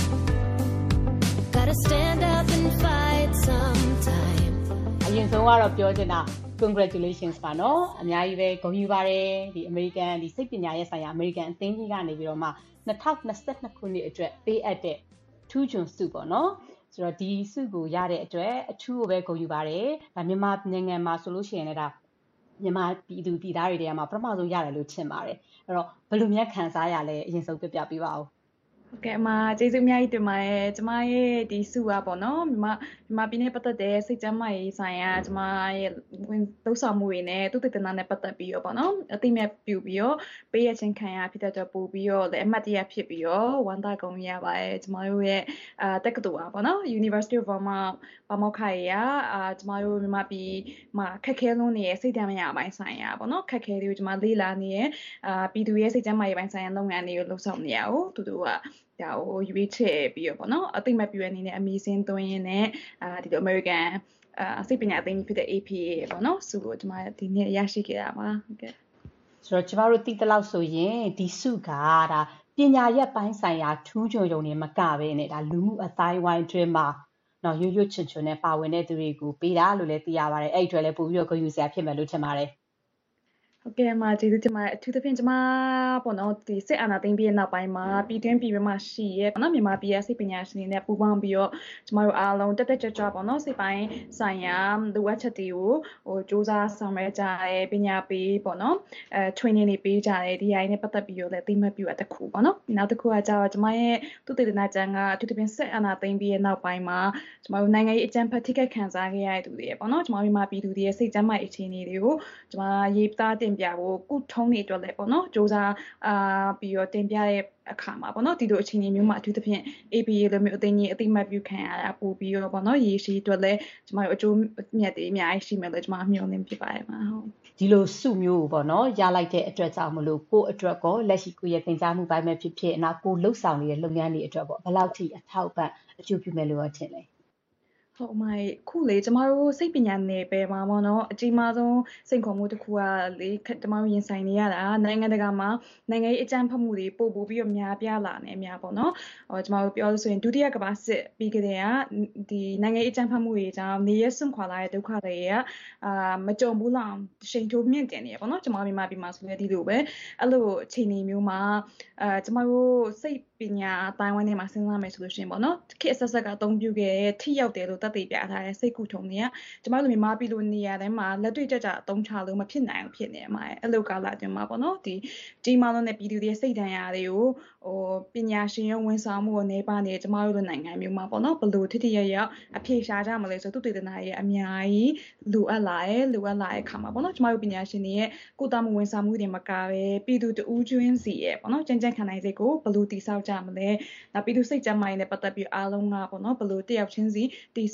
Gotta stand up and fight sometime. အရင်ဆုံးကတော့ပြောချင်တာ congratulations ပါနော်အများကြီးပဲဂုဏ်ယူပါတယ်ဒီ American ဒီစိတ်ပညာရေးဆိုင်ရာ American အသင်းကြီးကနေပြီးတော့မှ၂၀၂၂ခုနှစ်အတွက်ပေးအပ်တဲ့ထူးချွန်ဆုပေါ့နော်ဆိုတော့ဒီဆုကိုရတဲ့အတွက်အထူးကိုပဲဂုဏ်ယူပါတယ်ဒါမြန်မာနိုင်ငံမှာဆိုလို့ရှိရင်လည်းဒါမြန်မာပြည်သူပြည်သားတွေထဲမှာပထမဆုံးရတယ်လို့ထင်ပါတယ်အဲ့တော့ဘယ်လိုများခံစားရလဲအရင်ဆုံးပြပြပေးပါဦးဟုတ်ကဲ့အမကျေးဇူးအများကြီးတင်ပါတယ်ကျမရဲ့ဒီစုပါပေါ့နော်မြန်မာမြန်မာပြည်နဲ့ပတ်သက်တဲ့စိတ်ကျန်းမာရေးဆိုင်ရာကျမရဲ့ဝင်သုံးဆောင်မှုတွေနဲ့သူတည်တနာနဲ့ပတ်သက်ပြီးတော့ပေါ့နော်အသိမဲ့ပြုပြီးတော့ပေးရချင်းခံရဖြစ်တဲ့အတွက်ပို့ပြီးတော့လည်းအမှတ်တရဖြစ်ပြီးတော့ဝမ်းသာကုန်ရပါတယ်ကျမတို့ရဲ့အာတက္ကသိုလ်ပါပေါ့နော် University of Vermont ပါမောက္ခရေအာကျမတို့မြန်မာပြည်မှာခက်ခဲလုံးနေတဲ့စိတ်ဓာတ်မရပိုင်းဆိုင်ရာပေါ့နော်ခက်ခဲတွေကိုကျမလေ့လာနေရဲ့အာပြည်သူရဲ့စိတ်ကျန်းမာရေးပိုင်းဆိုင်ရာလုပ်ငန်းတွေကိုလှုပ်ဆောင်နေရအောင်တူတူကဒါကိုရွေးချယ်ပြီးတော့ပေါ့နော်အသိမဲ့ပြည့်အနေနဲ့အမီစင်းသွင်းရင်းနဲ့အာဒီလို American အာစိတ်ပညာအသင်းကြီးဖြစ်တဲ့ A P A ပေါ့နော်စုကိုကျွန်မဒီနေ့ရရှိခဲ့တာပါဟုတ်ကဲ့ဆိုတော့ကျမတို့သိတဲ့လောက်ဆိုရင်ဒီစုကဒါပညာရပ်ပိုင်းဆိုင်ရာထူးချွန်ရုံနဲ့မကဘဲနဲ့ဒါလူမှုအတိုင်းဝိုင်းအတွင်းမှာနော်ရွရွချွတ်ချွတ်နဲ့ပါဝင်တဲ့သူတွေကိုပေးတာလို့လည်းသိရပါတယ်အဲ့ဒီအတွက်လည်းပို့ပြီးတော့ဂုဏ်ယူစရာဖြစ်မယ်လို့ထင်ပါတယ်ဟုတ်ကဲ့မှာကျေးဇူးတင်ပါတယ်အထူးသဖြင့်ကျမပေါ့နော်ဒီစစ်အာဏာသိမ်းပြီးတဲ့နောက်ပိုင်းမှာပြည်တွင်းပြည်ပမှာရှိရဲပေါ့နော်မြန်မာပြည်ရဲ့စိတ်ပညာရှင်တွေနဲ့ပူးပေါင်းပြီးတော့ကျမတို့အားလုံးတက်တက်ကြွကြွပေါ့နော်စိတ်ပိုင်းဆိုင်ရာလိုအပ်ချက်တွေကိုဟိုစူးစမ်းဆောင်ရွက်ကြရဲပညာပေးပေါ့နော်အဲ training တွေပေးကြတယ်ဒီအရင်နဲ့ပတ်သက်ပြီးတော့လည်းသိမှတ်ပြုရတဲ့ခုပေါ့နော်နောက်တစ်ခုကကျတော့ကျမရဲ့သူတည်တနာကျန်ကအထူးသဖြင့်စစ်အာဏာသိမ်းပြီးတဲ့နောက်ပိုင်းမှာကျမတို့နိုင်ငံရေးအကြမ်းဖက်ထိခိုက်ခံစားခဲ့ရတဲ့သူတွေပေါ့နော်ကျမတို့မြန်မာပြည်သူတွေရဲ့စိတ်ကျန်းမာရေးအခြေအနေတွေကိုကျမရေးသားတင်ပြဖို့ကုထုံးနေအတွက်လည်းပေါ့နော်စူးစမ်းအာပြီးတော့တင်ပြတဲ့အခါမှာပေါ့နော်ဒီလိုအခြေအနေမျိုးမှာအထူးသဖြင့် A P A လိုမျိုးအသိဉာဏ်အသိမှတ်ပြုခံရတာပို့ပြီးတော့ပေါ့နော်ရေရှည်အတွက်လည်းကျမတို့အကျိုးမြတ်တွေအများကြီးရှိမယ်လို့ကျမမျှော်လင့်ဖြစ်ပါတယ်မှာဟုတ်ဒီလိုစုမျိုးပေါ့နော်ရလိုက်တဲ့အတွက်ကြောင့်မလို့ကိုယ့်အတွက်ကောလက်ရှိကိုယ့်ရဲ့သင်ကြားမှုပိုင်းပဲဖြစ်ဖြစ်နောက်ကိုလှုပ်ဆောင်နေတဲ့လုပ်ငန်းတွေအတွက်ပေါ့ဘယ်လောက်ထိအထောက်ပံ့အကျိုးပြုမယ်လို့ထင်လဲဟုတ်မိုင်ခုလေကျမတို့စိတ်ပညာနယ်ပယ်မှာပေါ့နော်အကြီးမားဆုံးစိန်ခေါ်မှုတစ်ခုကလေကျမတို့ရင်ဆိုင်နေရတာနိုင်ငံတကာမှာနိုင်ငံရေးအကြမ်းဖက်မှုတွေပို့ပို့ပြီးတော့များပြားလာနေအများပေါ့နော်ဟောကျမတို့ပြောလို့ဆိုရင်ဒုတိယကမ္ဘာစစ်ပြီးကြတဲ့ကဒီနိုင်ငံရေးအကြမ်းဖက်မှုတွေကြောင့်နေရစွန့်ခွာလာတဲ့ဒုက္ခတွေကအာမကြုံဘူးလောက်ရှိန်ထိုးမြင့်တင်နေရပေါ့နော်ကျမတို့မြန်မာပြည်မှာဆိုလည်းဒီလိုပဲအဲ့လိုအခြေအနေမျိုးမှာအာကျမတို့စိတ်ပညာအတိုင်းဝိုင်းထဲမှာစဉ်းစားမယ်ဆိုလို့ရှိရင်ပေါ့နော်ခေတ်အဆက်ဆက်ကအသုံးပြုခဲ့တဲ့ထိရောက်တယ်လို့သက်သေပြထားတဲ့စိတ်ကူထုံတွေကကျမတို့မြန်မာပြည်လိုနေရာတိုင်းမှာလက်တွေ့ကြကြအသုံးချလို့မဖြစ်နိုင်ဘူးဖြစ်နေမှာအဲ့လိုကာလအတွင်းမှာပေါ့နော်ဒီကြီးမားလုံးတဲ့ပြည်သူတွေစိတ်ဓာတ်ရာတွေကိုဟိုပညာရှင်ရောဝန်ဆောင်မှုကိုနေပါနေကျမတို့လိုနိုင်ငံမျိုးမှာပေါ့နော်ဘလို့ထိထိရရအဖြေရှာကြမလဲဆိုသူတေသနာရဲ့အများကြီးလိုအပ်လာရဲ့လိုအပ်လာတဲ့အခါမှာပေါ့နော်ကျမတို့ပညာရှင်တွေရဲ့ကိုယ်တမှုဝန်ဆောင်မှုတွေမကပဲပြည်သူတဦးကျွင်းစီရဲ့ပေါ့နော်ကြံကြံခံနိုင်စိတ်ကိုဘလို့တိဆောက်ကြမလဲနောက်ပြည်သူစိတ်ကြမ်းမာရေးနဲ့ပတ်သက်ပြီးအားလုံးကပေါ့နော်ဘလို့တယောက်ချင်းစီတိဆောက်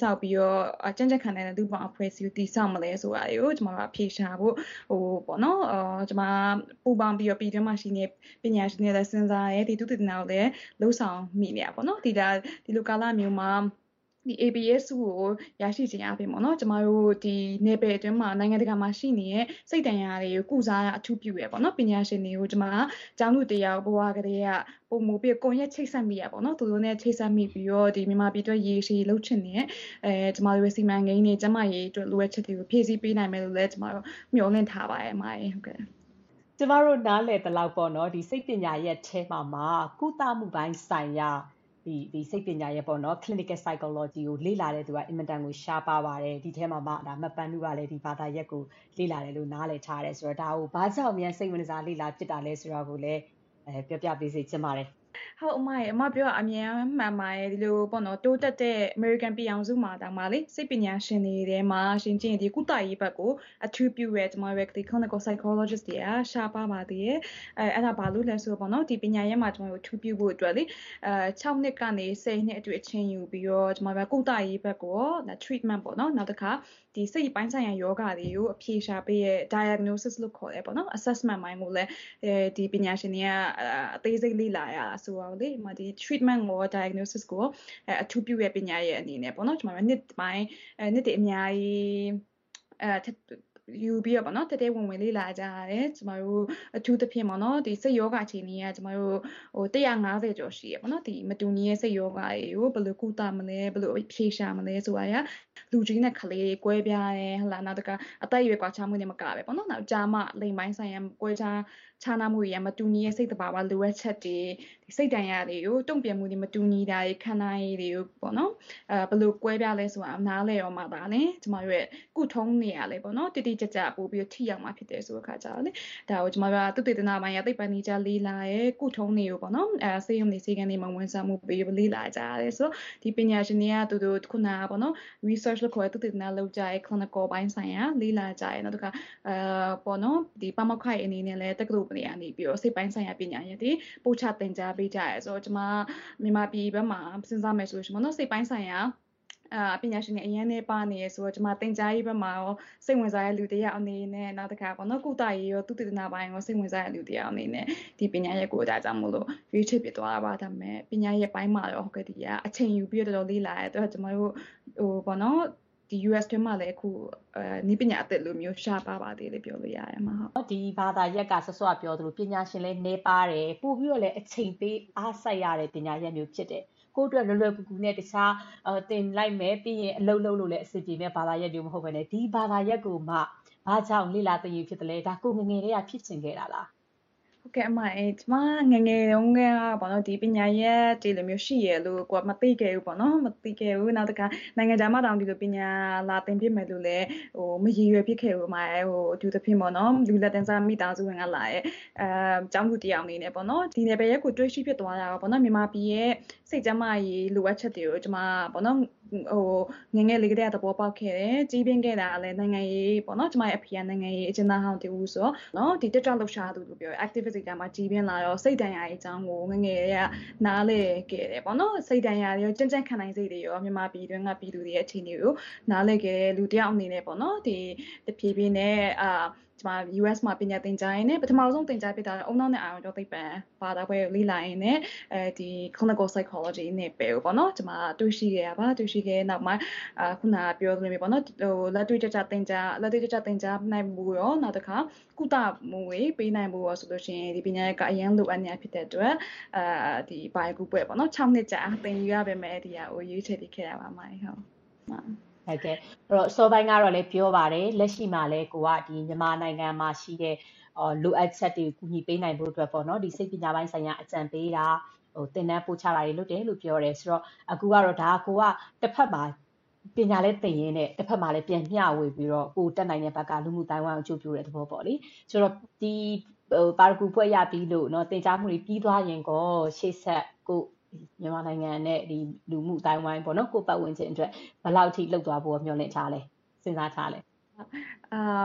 ဆောက်ပြီးတော့ကြံ့ကြံ့ခံတဲ့လူ့ဘောင်အဖွဲ့အစည်းကိုတည်ဆောက်မလဲဆိုတာတွေကိုကျမတို့ဖြေရှာဖို့ဟိုပေါ့နော်အော်ကျမပူပေါင်းပြီးတော့ပြည်တွင်းမှာရှိနေပညာရှင်တွေလည်းစဉ်းစားရဲဒီသူတည်နာကိုလည်းလှုပ်ဆောင်မိနေရပေါ့နော်ဒီဒါဒီလိုကာလမျိုးမှာဒီ A B S ကိုရရှိခြင်းအပြင်ပေါ့နော်ကျမတို့ဒီနယ်ပယ်အတွင်းမှာနိုင်ငံတကာမှာရှိနေတဲ့စိတ်တန်ရာတွေကိုကုစားအထူးပြုရပေါ့နော်ပညာရှင်တွေကိုကျမကျောင်းသူတရားဘဝကလေးကပုံမူပြီးကွန်ရက်ချိတ်ဆက်မိရပေါ့နော်သူတို့နဲ့ချိတ်ဆက်မိပြီးတော့ဒီမြန်မာပြည်အတွက်ရေရှည်လှုပ်ချင်နေအဲကျမတို့စီမံကိန်းတွေကျမရေးအတွက်လိုအပ်ချက်တွေကိုဖြည့်ဆည်းပေးနိုင်မယ်လို့လည်းကျမတို့မျှော်လင့်ထားပါတယ်အမရေဟုတ်ကဲ့ကျမတို့နားလည်တလောက်ပေါ့နော်ဒီစိတ်ပညာရဲ့အဲမှာမှာကုသမှုပိုင်းဆိုင်ရာဒီဒီစိတ်ပညာရဲ့ပေါ့နော် clinical psychology ကိုလေ့လာတဲ့သူကအင်မတန်ကိုရှားပါပါတယ်ဒီထဲမှာမှဒါမပန်းနုကလည်းဒီဘာသာရက်ကိုလေ့လာတယ်လို့နားလည်ထားတယ်ဆိုတော့ဒါကိုဘာကြောင့်မြန်စိတ်ဝင်စားလေ့လာဖြစ်တာလဲဆိုတော့ကိုလည်းအဲပြောပြပေးစေချင်ပါတယ်ဟုတ်အမရေအမပြောအမြင်မှန်ပါရဲ့ဒီလိုပေါ့နော်တိုးတက်တဲ့ American ပြည်အောင်စုမှာတောင်မှလေစိတ်ပညာရှင်တွေထဲမှာရှင်ကျင်ဒီကုသရေးဘက်ကိုအထူးပြုရဲကျမတို့က clinical psychologist တွေကရှားပါပါသေးရဲ့အဲအဲ့ဒါဘာလို့လဲဆိုတော့ပေါ့နော်ဒီပညာရေးမှာကျမတို့ထူးပြုဖို့အတွက်လေအဲ၆နှစ်ကနေ၁၀နှစ်အတွင်းအချိန်ယူပြီးတော့ကျမတို့ကုသရေးဘက်ကို treatment ပေါ့နော်နောက်တစ်ခါဒီစိတ်ပိုင်းဆိုင်ရာယောဂတွေကိုအဖြေရှာပေးရဲ့ diagnosis လို့ခေါ်တယ်ပေါ့နော် assessment ပိုင်းကိုလည်းအဲဒီပညာရှင်တွေကအသေးစိတ်လေ့လာရတာဆိုတော့လေဒီ treatment ကို diagnosis ကိုအထူးပြုရဲ့ပညာရဲ့အနေနဲ့ပေါ့နော်ကျမတို့နှစ်ပိုင်းအဲနှစ်တည်းအများကြီးအဲယူပြီးတော့ပေါ့နော်တတဲဝင်ဝင်လေးလာကြရတယ်ကျမတို့အထူးသဖြင့်ပေါ့နော်ဒီစိတ်ယောဂအခြေအနေကကျမတို့ဟိုone hundred fiftyကျော်ရှိရပေါ့နော်ဒီမတူညီရဲ့စိတ်ယောဂတွေကိုဘယ်လိုကုသမလဲဘယ်လိုဖြေရှာမလဲဆိုတာရလူကြီးနဲ့ကလေးကွဲပြားတယ်ဟလာနောက်တကအသက်အရွယ်ကွာခြားမှုတွေမကပဲပေါ့နော်နောက်ကြာမှလိမ်ပိုင်းဆိုင်ရာကွဲခြားခြားနာမှုတွေမတူညီရဲ့စိတ်တဘာဝလိုအပ်ချက်တွေဒီစိတ်တန်ရာတွေကိုတုံ့ပြန်မှုတွေမတူညီတာတွေခန္ဓာရည်တွေကိုပေါ့နော်အဲဘယ်လိုကွဲပြားလဲဆိုတာနားလဲရောမှပါလေကျမတို့ရဲ့ကုထုံးနေရလဲပေါ့နော်တိတိကျကျပို့ပြီးထိရောက်မှဖြစ်တယ်ဆိုတဲ့ခါကြတော့လေဒါကိုကျမတို့ကသုတေသနပိုင်းရသိပ္ပံနည်းကြလေးလာရဲ့ကုထုံးတွေကိုပေါ့နော်အဲစေယုံနေစေကန်တွေမှာဝန်ဆောင်မှုပေးလေးလာကြရတယ်ဆိုဒီပညာရှင်တွေကသူတို့ခုနကပေါ့နော် research လို့ခေါ်တဲ့သုတေသနလုပ်ကြရဲ့ clinical ပိုင်းဆိုင်ရာလေးလာကြရဲ့နောက်တစ်ခါအဲပေါ့နော်ဒီပမောက္ခရဲ့အနေနဲ့လည်းတက္ကသိုလ်တွေကနေပြီးတော့စိတ်ပိုင်းဆိုင်ရာပညာရပ်တွေပို့ချသင်ကြားပေးကြရဲဆိုတော့ကျွန်မမြန်မာပြည်ဘက်မှာစဉ်းစားမယ်ဆိုလို့ရှိရင်ပေါ့နော်စိတ်ပိုင်းဆိုင်ရာအာပညာရှင်တွေအရင်နဲ့ပါနေရဆိုတော့ကျွန်မသင်ကြားရေးဘက်မှာရောစိတ်ဝင်စားတဲ့လူတယောက်အနေနဲ့နောက်တစ်ခါပေါ့နော်ကုသရေးရောသုတေသနပိုင်းရောစိတ်ဝင်စားတဲ့လူတယောက်အနေနဲ့ဒီပညာရပ်ကိုဒါကြောင့်မို့လို့ရွေးချယ်ပြသွားတာပါဒါပေမဲ့ပညာရပ်ပိုင်းမှာရောဟုတ်ကဲ့ဒီကအချိန်ယူပြီးတော့တော်တော်လေးလာရဲတော့ကျွန်မတို့ဟိုပေါ့နော်ဒီ U S ထဲမှာလည်းအခုအဲနိပညာအသစ်လိုမျိုးရှားပါပါသေးလေးပြောလို့ရတယ်မှာဟုတ်ဒီဘာသာရက်ကဆော့ဆော့ပြောသလိုပညာရှင်လည်းနေပါတယ်ပို့ပြီးတော့လည်းအချိန်ပေးအားစိုက်ရတဲ့ပညာရပ်မျိုးဖြစ်တယ်ကိုအတွက်လွယ်လွယ်ကူကူနဲ့တခြားတင်လိုက်မယ်ပြီးရင်အလုပ်လုပ်လို့လည်းအဆင်ပြေမဲ့ဘာသာရပ်မျိုးမဟုတ်ဘဲနဲ့ဒီဘာသာရပ်ကိုမှဘာကြောင့်လေ့လာသင်ယူဖြစ်တယ်လဲဒါကိုငငယ်လေးကဖြစ်ချင်ခဲ့တာလားဟုတ်ကဲ့အမအဲကျမငငယ်တုန်းကပေါ့နော်ဒီပညာရပ်ဒီလိုမျိုးရှိရလို့ကိုကမသိခဲ့ဘူးပေါ့နော်မသိခဲ့ဘူးနောက်တစ်ခါနိုင်ငံခြားမှာတောင်ဒီလိုပညာလာသင်ပြမယ်လို့လည်းဟိုမရည်ရွယ်ဖြစ်ခဲ့ဘူးအမအဲဟိုအထူးသဖြင့်ပေါ့နော်လူလက်တန်းစားမိသားစုဝင်ကလာရဲ့အဲကျောင်းသူတယောက်အနေနဲ့ပေါ့နော်ဒီနယ်ပယ်ရက်ကိုတွေးရှိဖြစ်သွားတာပေါ့နော်မြန်မာပြည်ရဲ့စိတ်ကျန်းမာရေးလိုအပ်ချက်တွေကိုကျမပေါ့နော်ဟိုငငယ်လေးကတည်းကသဘောပေါက်ခဲ့တယ်ကြီးပင်းခဲ့တာလည်းနိုင်ငံရေးပေါ့နော်ကျမရဲ့အဖေကနိုင်ငံရေးအကျဉ်းသားဟောင်းတူဆိုတော့နော်ဒီတက်ကြွလှုပ်ရှားသူလို့ပြော activist ကမှကြီးပင်းလာတော့စိတ်တန်ရာရဲ့အကြောင်းကိုငငယ်ကနားလေခဲ့တယ်ပေါ့နော်စိတ်တန်ရာရောကြံ့ကြံ့ခံနိုင်စိတ်တွေရောမြန်မာပြည်တွင်းကပြည်သူတွေရဲ့အခြေအနေကိုနားလေခဲ့တယ်လူတယောက်အနေနဲ့ပေါ့နော်ဒီတဖြည်းဖြည်းနဲ့အာကျမ U S မှာပညာသင်ကြားရင်းနဲ့ပထမဆုံးသင်ကြားပြတာအုံနောက်နဲ့အာရုံကြောသိပ္ပံဘာသာပွဲကိုလေ့လာရင်းနဲ့အဲဒီ clinical psychology နဲ့ပဲပေါ့နော်ကျမတွေ့ရှိခဲ့ရပါတွေ့ရှိခဲ့နောက်မှာအခုနပြောသလိုမျိုးပေါ့နော်ဟိုလက်တွေ့ကြကြသင်ကြားလက်တွေ့ကြကြသင်ကြားနိုင်မှုရောနောက်တစ်ခါကုသမှုတွေပေးနိုင်မှုရောဆိုလို့ရှိရင်ဒီပညာရေးကအရင်လိုအပ်နေဖြစ်တဲ့အတွက်အာဒီဘိုင်ကူပွဲပေါ့နော်၆နှစ်ကြာသင်ယူရပါမယ်ဒီဟာကိုရွေးချယ်ပြီးခဲ့ရပါမှာဟုတ်ဟုတ်ကဲ့အဲ့တော့စောပိုင်းကတော့လည်းပြောပါတယ်လက်ရှိမှာလည်းကိုကဒီမြန်မာနိုင်ငံမှာရှိတဲ့အော်လိုအပ်ချက်တွေကိုကူညီပေးနိုင်ဖို့အတွက်ပေါ့နော်ဒီစိတ်ပညာပိုင်းဆိုင်ရာအကြံပေးတာဟိုသင်တန်းပို့ချတာတွေလုပ်တယ်လို့ပြောတယ်ဆိုတော့အခုကတော့ဒါကိုကတစ်ဖက်မှာပညာလည်းသင်ရင်းနဲ့တစ်ဖက်မှာလည်းပြန်မျှဝေပြီးတော့ကိုတက်နိုင်တဲ့ဘက်ကလူမှုတိုင်းဝိုင်းကိုကြိုးပြတဲ့သဘောပေါ့လေဆိုတော့ဒီဟိုပါရဂူပွဲရပြီးလို့เนาะသင်ကြားမှုတွေပြီးသွားရင်ကောရှေ့ဆက်ကိုမြန်မာနိုင်ငံနဲ့ဒီလူမှုတိုင်းဝိုင်းပေါ့နော်ကိုပတ်ဝန်းကျင်အတွက်ဘယ်လောက်ထိလှုပ်သွားဖို့မျှော်လင့်ထားလဲစဉ်းစားထားလဲအာ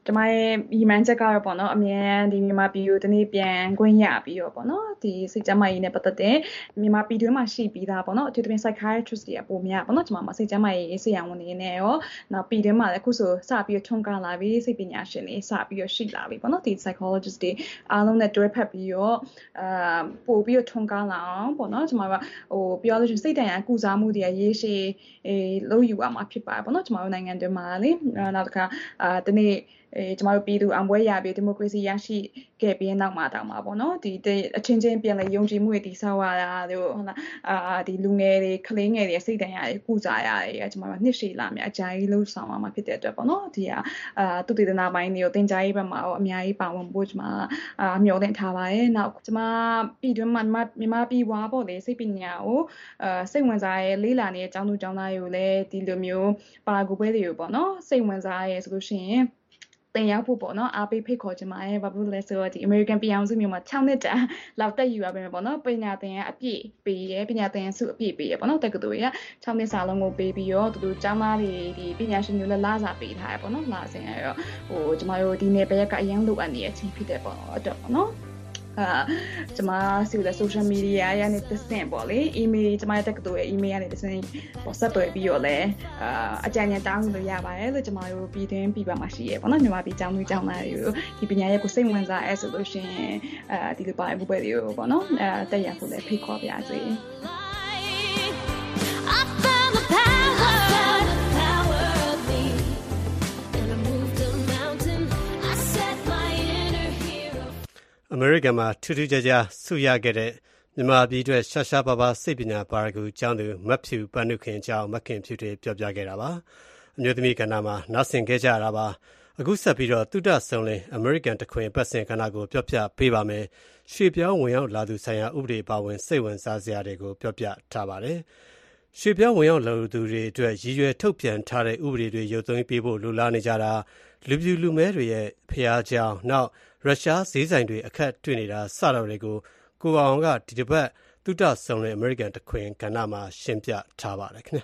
ကျမရဲ့ရည်မှန်းချက်ကတော့ပေါ့နော်အမြဲဒီမြန်မာပြည်ကိုတနေ့ပြန်ခွင့်ရပြီးတော့ပေါ့နော်ဒီစိတ်ကျန်းမာရေးနဲ့ပတ်သက်တဲ့မြန်မာပြည်တွင်းမှာရှိပြီးသားပေါ့နော်အထူးသဖြင့် psychiatrist တွေအပေါ်များပေါ့နော်ကျမမှာစိတ်ကျန်းမာရေးဆရာဝန်တွေနဲ့ရောနောက်ပြည်တွင်းမှာလည်းအခုဆိုစပြီးထွန်းကားလာပြီးစိတ်ပညာရှင်တွေစပြီးရှိလာပြီပေါ့နော်ဒီ psychologist တွေအားလုံးနဲ့တွဲဖက်ပြီးတော့အာပို့ပြီးထွန်းကားလာအောင်ပေါ့နော်ကျမကဟိုပြောလို့ရှိရင်စိတ်တန်ရာကုစားမှုတွေရေးရှည်အေးလို့ယူရမှာဖြစ်ပါတယ်ပေါ့နော်ကျမတို့နိုင်ငံတွင်းမှာလေနောက်တစ်ခါအာတနေ့အဲကျမတို့ပြည်သူအောင်ပွဲရပြီးဒီမိုကရေစီရရှိခဲ့ပြီးနောက်မှာတောင်မှာပေါ့နော်ဒီအချင်းချင်းပြန်လဲယုံကြည်မှုတွေတည်ဆောက်ရတာတို့ဟုတ်လားအာဒီလူငယ်တွေကလေးငယ်တွေစိတ်တန်ရာတွေကုစားရတယ်ကျမတို့နှစ်ရှည်လာမြအကြိုင်လို့ဆောင်ရမှာဖြစ်တဲ့အတွက်ပေါ့နော်ဒီကအာသူတည်တနာပိုင်းတွေကိုတင် jai ဘက်မှာရောအများကြီးပါဝင်ဖို့ကျမအာမျှော်လင့်ထားပါတယ်နောက်ကျမပြည်တွင်းမှာမြန်မာပြည်ဝါပေါ့လေစိတ်ပညာကိုအာစိတ်ဝင်စားရဲလေးလာနေတဲ့အကြောင်းသူအကြောင်းသားတွေကိုလည်းဒီလိုမျိုးပါကူပွဲတွေကိုပေါ့နော်စိတ်ဝင်စားရဲဆိုလို့ရှိရင်တင်ရောက်ဖို့ပေါ့နော်အားပေးဖိတ်ခေါ်ချင်ပါတယ်ဘာဖြစ်လို့လဲဆိုတော့ဒီ American ပြည်အောင်စုမျိုးမှာ၆နှစ်ကြာလောက်တက်ယူရပါမယ်ပေါ့နော်ပညာသင်ရအပြည့်ပေးရဲပညာသင်စုအပြည့်ပေးရဲပေါ့နော်တက္ကသိုလ်ရ၆နှစ်စာလုံးကိုပေးပြီးတော့သူတို့ကျောင်းသားတွေဒီပညာရှင်မျိုးလည်းလာစာပေးထားရပေါ့နော်လာစင်ရတော့ဟိုကျမတို့ဒီနယ်ပယ်ကအရင်လိုအပ်နေတဲ့အချိန်ဖြစ်တဲ့ပေါ့အတွက်ပေါ့နော်အာကျမစီတဲ့ social media ရတဲ့တဆင့်ပေါ့လေ email ကျမရဲ့တက္ကသိုလ်ရဲ့ email ရတဲ့တဆင့်ပေါ့ဆက်သွယ်ပြီးတော့လဲအာအကြံဉာဏ်တောင်းလို့ရပါတယ်လို့ကျမတို့ပြည်တွင်းပြည်ပမှာရှိရပေါ့နော်မြန်မာပြည်ကျောင်းသူကျောင်းသားတွေကိုဒီပညာရေးကိုစိတ်ဝင်စားအဲဆိုလို့ရှိရင်အာဒီလိုပါဘုပဲတွေကိုပေါ့နော်အဲတက်ရဖို့လဲဖိတ်ခေါ်ပါစေအမေရိကန်မှာထူးထူးခြားခြားဆုရခဲ့တဲ့မြန်မာပြည်အတွက်ရှာရှာပါပါစိတ်ပညာပါရဂူကျောင်းသူမတ်ဖြူပန်းနုခင်ကျောင်းမခင်ဖြူတွေပြောပြခဲ့တာပါအမျိုးသမီးကဏ္ဍမှာနားဆင်ခဲ့ကြရတာပါအခုဆက်ပြီးတော့တုဒ္ဒဆုံးလင်းအမေရိကန်တခွင်ပတ်စင်ကဏ္ဍကိုပြောပြပေးပါမယ်ရွှေပြောင်းဝင်ရောက်လာသူဆိုင်ရာဥပဒေပါဝင်စိတ်ဝင်စားစရာတွေကိုပြောပြထားပါတယ်ရွှေပြောင်းဝင်ရောက်လာသူတွေအတွက်ရည်ရွယ်ထုတ်ပြန်ထားတဲ့ဥပဒေတွေရုပ်သိမ်းပေးဖို့လိုလားနေကြတာလူပြူလူမဲတွေရဲ့ဖျားကြောင်နောက်ရုရှားဈေးဆိုင်တွေအခက်တွေ့နေတာစတာတွေကိုကိုအောင်ကဒီတစ်ပတ်တုဒ္ဒဆုံးတဲ့အမေရိကန်တခွင်ကဏ္ဍမှာရှင်းပြထားပါတယ်ခင်ဗျာ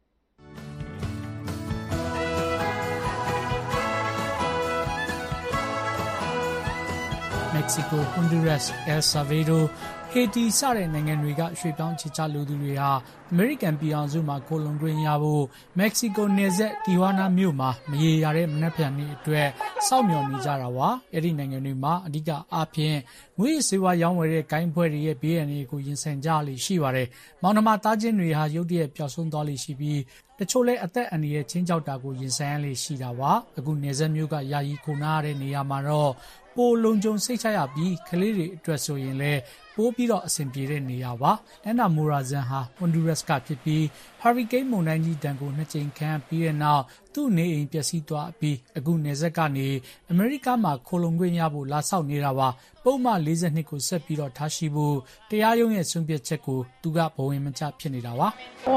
မက္ကဆီကို ဟွန်ဒူရပ်စ် အယ်ဆာဗေဒိုဟေတီစတဲ့နိုင်ငံတွေကရွှေ့ပြောင်းချစ်ချလူသူတွေဟာအမေရိကန်ပြည်အောင်စုမှာကိုလုံတွင်းရဖို့မက္ကဆီကိုနယ်စပ်တီဟွာနာမြို့မှာမရေရာတဲ့မနက်ဖြန်နေ့အတွက်စောင့်မျှော်နေကြတာပါအဲ့ဒီနိုင်ငံတွေမှာအဓိကအားဖြင့်ငွေစေဝါရောင်းဝယ်တဲ့ဂိုင်းဖွဲ့တွေရဲ့ဘေးရန်တွေကိုရင်ဆိုင်ကြလိမ့်ရှိပါတယ်မောင်နှမသားချင်းတွေဟာရုတ်တရက်ပျောက်ဆုံးသွားလိမ့်ရှိပြီးတချို့လဲအသက်အန္တရာယ်ချင်းကြောက်တာကိုရင်ဆိုင်ရလိမ့်ရှိတာပါအခုနယ်စပ်မြို့ကယာယီခုနာရတဲ့နေရာမှာတော့ပိုလုံခြုံစိတ်ချရပြီးကလေးတွေအတွက်ဆိုရင်လည်းပိုးပြီးတော့အဆင်ပြေတဲ့နေရာပါအန်နာမိုရာဇန်ဟာဟွန်ဒူရပ်စ်ကဖြစ်ပြီးဟာရီကိန်းမုန်တိုင်းကြီးတန်ကိုနှစ်ကြိမ်ခံပြီးတဲ့နောက်သူ့နေအိမ်ပျက်စီးသွားပြီးအခုနယ်စပ်ကနေအမေရိကမှာခိုလုံခွင့်ရဖို့လာဆောက်နေတာပါပုံမှန်လေးဆယ်နှစ်ကိုဆက်ပြီးတော့ထားရှိဖို့တရားရုံးရဲ့ဆုံးဖြတ်ချက်ကိုသူကဘဝင်မချဖြစ်နေတာပါ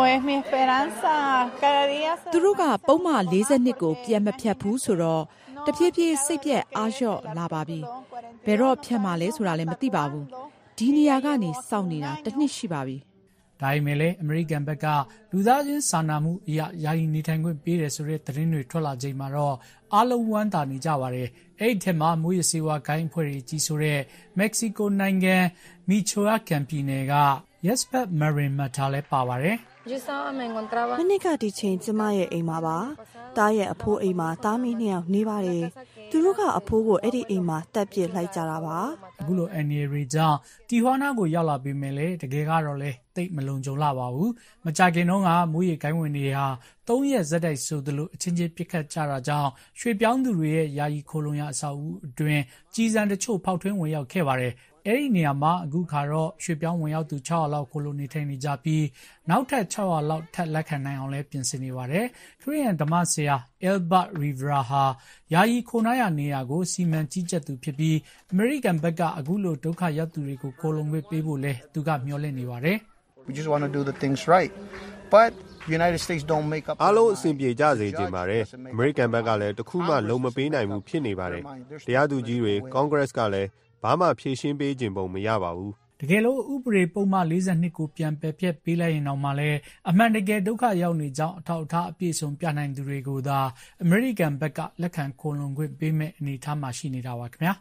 သူတို့ကပုံမှန်လေးဆယ်နှစ်ကိုပြန်မဖြတ်ဘူးဆိုတော့တဖြည်းဖြည်းစိတ်ပြက်အားလျော့လာပါပြီဘယ်တော့ဖြတ်မှလဲဆိုတာလည်းမသိပါဘူးဒီနေရာကနေစောင့်နေတာတစ်နှစ်ရှိပါပြီဒါပေမဲ့လည်းအမေရိကန်ဘက်ကလူသားချင်းစာနာမှုအရာယာယီနေထိုင်ခွင့်ပေးတယ်ဆိုတဲ့သတင်းတွေထွက်လာချိန်မှာတော့အားလုံးဝမ်းသာနေကြပါတယ်အဲ့ဒီထက်မှမိုးရစေဝါဂိုင်းဖွဲ့တွေကြီးဆိုတဲ့မက္ကဆီကိုနိုင်ငံမီချိုအာကန်ပြည်နယ်က Yespat Marin Mata လည်းပါပါတယ်မနစ်ကဒီချိန်ကျမရဲ့အိမ်မှာပါတားရဲ့အဖိုးအိမ်မှာတားမီးနှစ်ယောက်နေပါတယ်သူတို့ကအဖိုးကိုအဲ့ဒီအိမ်မှာတက်ပစ်လိုက်ကြတာပါအခုလိုအန်ရီရီကြောင့်တီဟွာနာကိုရောက်လာပြီးမယ်လေတကယ်ကတော့လေတိတ်မလုံခြုံလာပါဘူးမကြခင်တော့ကမိုးရေကိုင်းဝင်တွေဟာသုံးရက်ဇက်တိုက်ဆိုသလိုအချင်းချင်းပြစ်ခတ်ကြတာကြောင့်ရွှေပြောင်းသူတွေရဲ့ယာယီခိုလုံရအဆောက်အဦအတွင်းကြီးစံတချို့ဖောက်ထွင်းဝင်ရောက်ခဲ့ပါတယ်အဲ့ဒီနေရာမှာအခုခါတော့ရွှေပြောင်းဝင်ရောက်သူ၆ရာလောက်ခိုလုံနေထိုင်နေကြပြီးနောက်ထပ်၆ရာလောက်ထပ်လက်ခံနိုင်အောင်လဲပြင်ဆင်နေပါတယ်ခရီးယန်ဓမ္မဆရာ Albert Rivera ဟာယာယီခိုနာရနေရာကိုစီမံကြီးကြပ်သူဖြစ်ပြီးအမေရိကန်ဘက်ကအခုလိုဒုက္ခရောက်သူတွေကိုခိုလုံခွင့်ပေးဖို့လဲသူကမျှော်လင့်နေပါတယ် We just want to do the things right but United States don't make up အားလုံးအဆင်ပြေကြစေချင်ပါတယ်အမေရိကန်ဘက်ကလည်းတခုမှလုံမပေးနိုင်ဘူးဖြစ်နေပါတယ်တရားသူကြီးတွေ Congress ကလည်းဘာမှဖြေရှင်းပေးခြင်းပုံမရပါဘူးတကယ်လို့ဥပဒေပုံမှန်၄၂ကိုပြန်ပယ်ဖျက်ပေးလိုက်ရင်တော့မှလည်းအမှန်တကယ်ဒုက္ခရောက်နေကြောင်းအထောက်အထားအပြည့်စုံပြနိုင်သူတွေကိုသာအမေရိကန်ဘက်ကလက်ခံခိုလုံခွင့်ပေးမဲ့အနေအထားမှာရှိနေတာပါခင်ဗျာ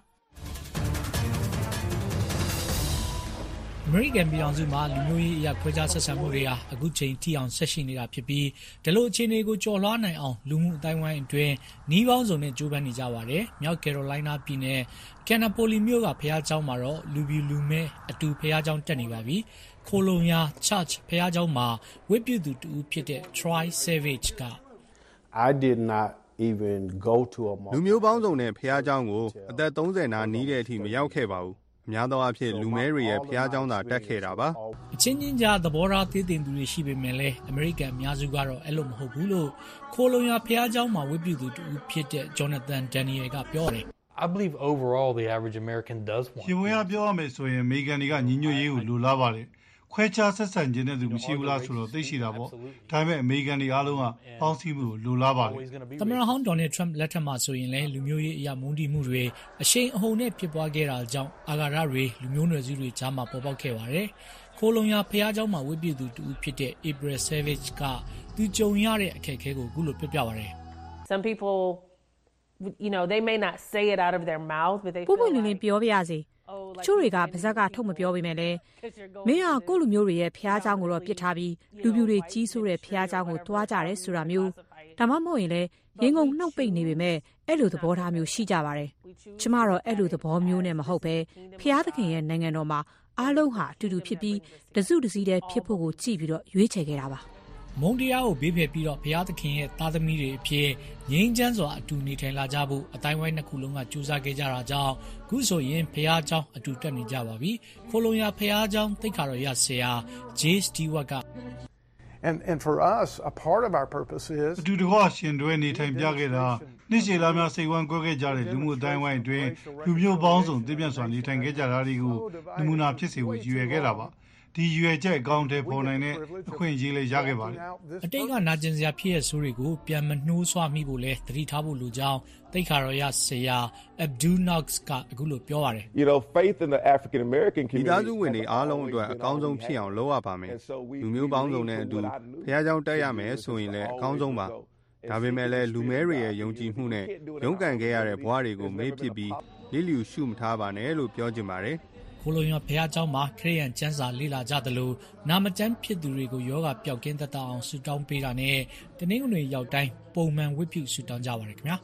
အမေရိကန်ပြည်ထောင်စုမှာလူမျိုးရေးအရာခွဲခြားဆက်ဆံမှုတွေဟာအခုချိန်ထိအောင်ဆက်ရှိနေတာဖြစ်ပြီးဒီလိုအခြေအနေကိုကျော်လွှားနိုင်အောင်လူမှုအတိုင်းဝိုင်းအတွင်းနှီးပေါင်းစုံနဲ့ကြိုးပမ်းနေကြပါတယ်။မြောက်ကယ်ရိုလိုင်းနားပြည်နယ်ကန်နာပိုလီမြို့ကဖျားเจ้าမှာတော့လူပြူလူမဲအတူဖျားเจ้าတက်နေပါပြီ။ခိုလုံယာ Church ဖျားเจ้าမှာဝတ်ပြုသူတူဖြစ်တဲ့ Troy Savage က I did not even go to a လူမျိုးပေါင်းစုံနဲ့ဖျားเจ้าကိုအသက်သုံးဆယ်နာနီးတဲ့အထိမရောက်ခဲ့ပါဘူးအများသောအားဖြင့်လူမဲတွေရဲ့ဖျားเจ้าသာတက်ခဲ့တာပါအချင်းချင်းကြားသဘောထားသေးတင်သူတွေရှိပေမဲ့လည်းအမေရိကန်အများစုကတော့အဲ့လိုမဟုတ်ဘူးလို့ခိုလုံယာဖျားเจ้าမှာဝတ်ပြုသူတူဖြစ်တဲ့ Jonathan Daniel ကပြောတယ် I believe overall the average American does want ရှင်ဝင်ပြောရမယ်ဆိုရင်အမေရိကန်တွေကညီညွတ်ရေးကိုလိုလားပါတယ်ခွဲခြားဆက်ဆံခြင်းတဲ့သူမရှိဘူးလားဆိုတော့သိရှိတာပေါ့ဒါပေမဲ့အမေရိကန်တွေအားလုံးကပေါင်းစည်းမှုကိုလိုလားပါတယ်သမ္မတဟောင်းဒေါ်နယ်ထရန့်လက်ထက်မှာဆိုရင်လည်းလူမျိုးရေးအရာမုန်းတီးမှုတွေအရှိန်အဟုန်နဲ့ဖြစ်ပွားခဲ့တာကြောင့်အာဃာတတွေလူမျိုးနွယ်စုတွေကြားမှာပေါ်ပေါက်ခဲ့ပါတယ်ခိုလုံယာဖျားเจ้าမှာဝတ်ပြုသူတူဖြစ်တဲ့ April Savage ကသူကြုံရတဲ့အခက်အခဲကိုအခုလိုပြောပြပါတယ် Some people you know they may not say it out of their mouth but they ပုံပုံလင်းလင်းပြောပြရစီချို့တွေကပါဇက်ကထုတ်မပြောပေမဲ့လည်းမင်းဟာကိုယ့်လူမျိုးတွေရဲ့ဖျားเจ้าကိုတော့ပြစ်ထားပြီးလူပြူတွေကြီးဆိုးတဲ့ဖျားเจ้าကိုတွားကြတယ်ဆိုတာမျိုးဒါမှမဟုတ်ရင်လည်းရင်းကုန်နှုတ်ပိတ်နေပေမဲ့အဲ့လိုသဘောထားမျိုးရှိကြပါတယ်ကျမတော့အဲ့လိုသဘောမျိုးနဲ့မဟုတ်ပဲဖျားသခင်ရဲ့နိုင်ငံတော်မှာအားလုံးဟာအတူတူဖြစ်ပြီးတစုတစည်းတည်းဖြစ်ဖို့ကိုကြည့်ပြီးတော့ရွေးချယ်ခဲ့တာပါမုံတရားကိုဘေးဖယ်ပြီးတော့ဘုရားသခင်ရဲ့သားသမီးတွေအဖြစ်ငြိမ်းချမ်းစွာအတူနေထိုင်လာကြဖို့အတိုင်းဝိုင်းနှစ်ခုလုံးကကြိုးစားခဲ့ကြတာကြောင့်ခုဆိုရင်ဘုရားကျောင်းအတူတက်နေကြပါပြီခိုလုံယာဘုရားကျောင်းသိက္ခာတော်ရဆရာ Jay Stewart က And and for us a part of our purpose is အတူတကွရှင်တွဲနေထိုင်ပြခဲ့တာနေ့ရှည်လာများစိတ်ဝမ်းကွဲခဲ့ကြတဲ့လူမှုအတိုင်းဝိုင်းအတွင်းလူမျိုးပေါင်းစုံတည်ပြန့်စွာနေထိုင်ခဲ့ကြတာတွေကိုနမူနာဖြစ်စေဖို့ရည်ရွယ်ခဲ့တာပါဒီရွယ်ချက်အကောင့်ထဲပေါ်နိုင်တဲ့အခွင့်အရေးလေးရခဲ့ပါတယ်အတိတ်ကနာကျင်စရာဖြစ်ရဆိုးတွေကိုပြန်မနှိုးဆွမိဖို့လဲသတိထားဖို့လိုကြောင်းသိက္ခာတော်ရဆရာ Abdul Knox ကအခုလိုပြောပါတယ် You know faith in the African American community ဒီသားစုဝင်တွေအားလုံးအတွက်အကောင်းဆုံးဖြစ်အောင်လုပ်ရပါမယ်လူမျိုးပေါင်းစုံနဲ့အတူဖျားเจ้าတက်ရမယ်ဆိုရင်လည်းအကောင်းဆုံးပါဒါပေမဲ့လည်းလူမဲတွေရဲ့ယုံကြည်မှုနဲ့ရုန်းကန်ခဲ့ရတဲ့ဘဝတွေကိုမေ့ပစ်ပြီးလိလျူရှုမထားပါနဲ့လို့ပြောချင်ပါတယ်ခိုလုံယာဘုရားကျောင်းမှာခရစ်ယာန်ကျမ်းစာလေ့လာကြသလိုနာမကျမ်းဖြစ်သူတွေကိုယောဂပျောက်ကင်းသက်သာအောင်ဆုတောင်းပေးတာနဲ့တနင်္ဂနွေရောက်တိုင်းပုံမှန်ဝတ်ပြုဆုတောင်းကြပါရခင်ဗျာ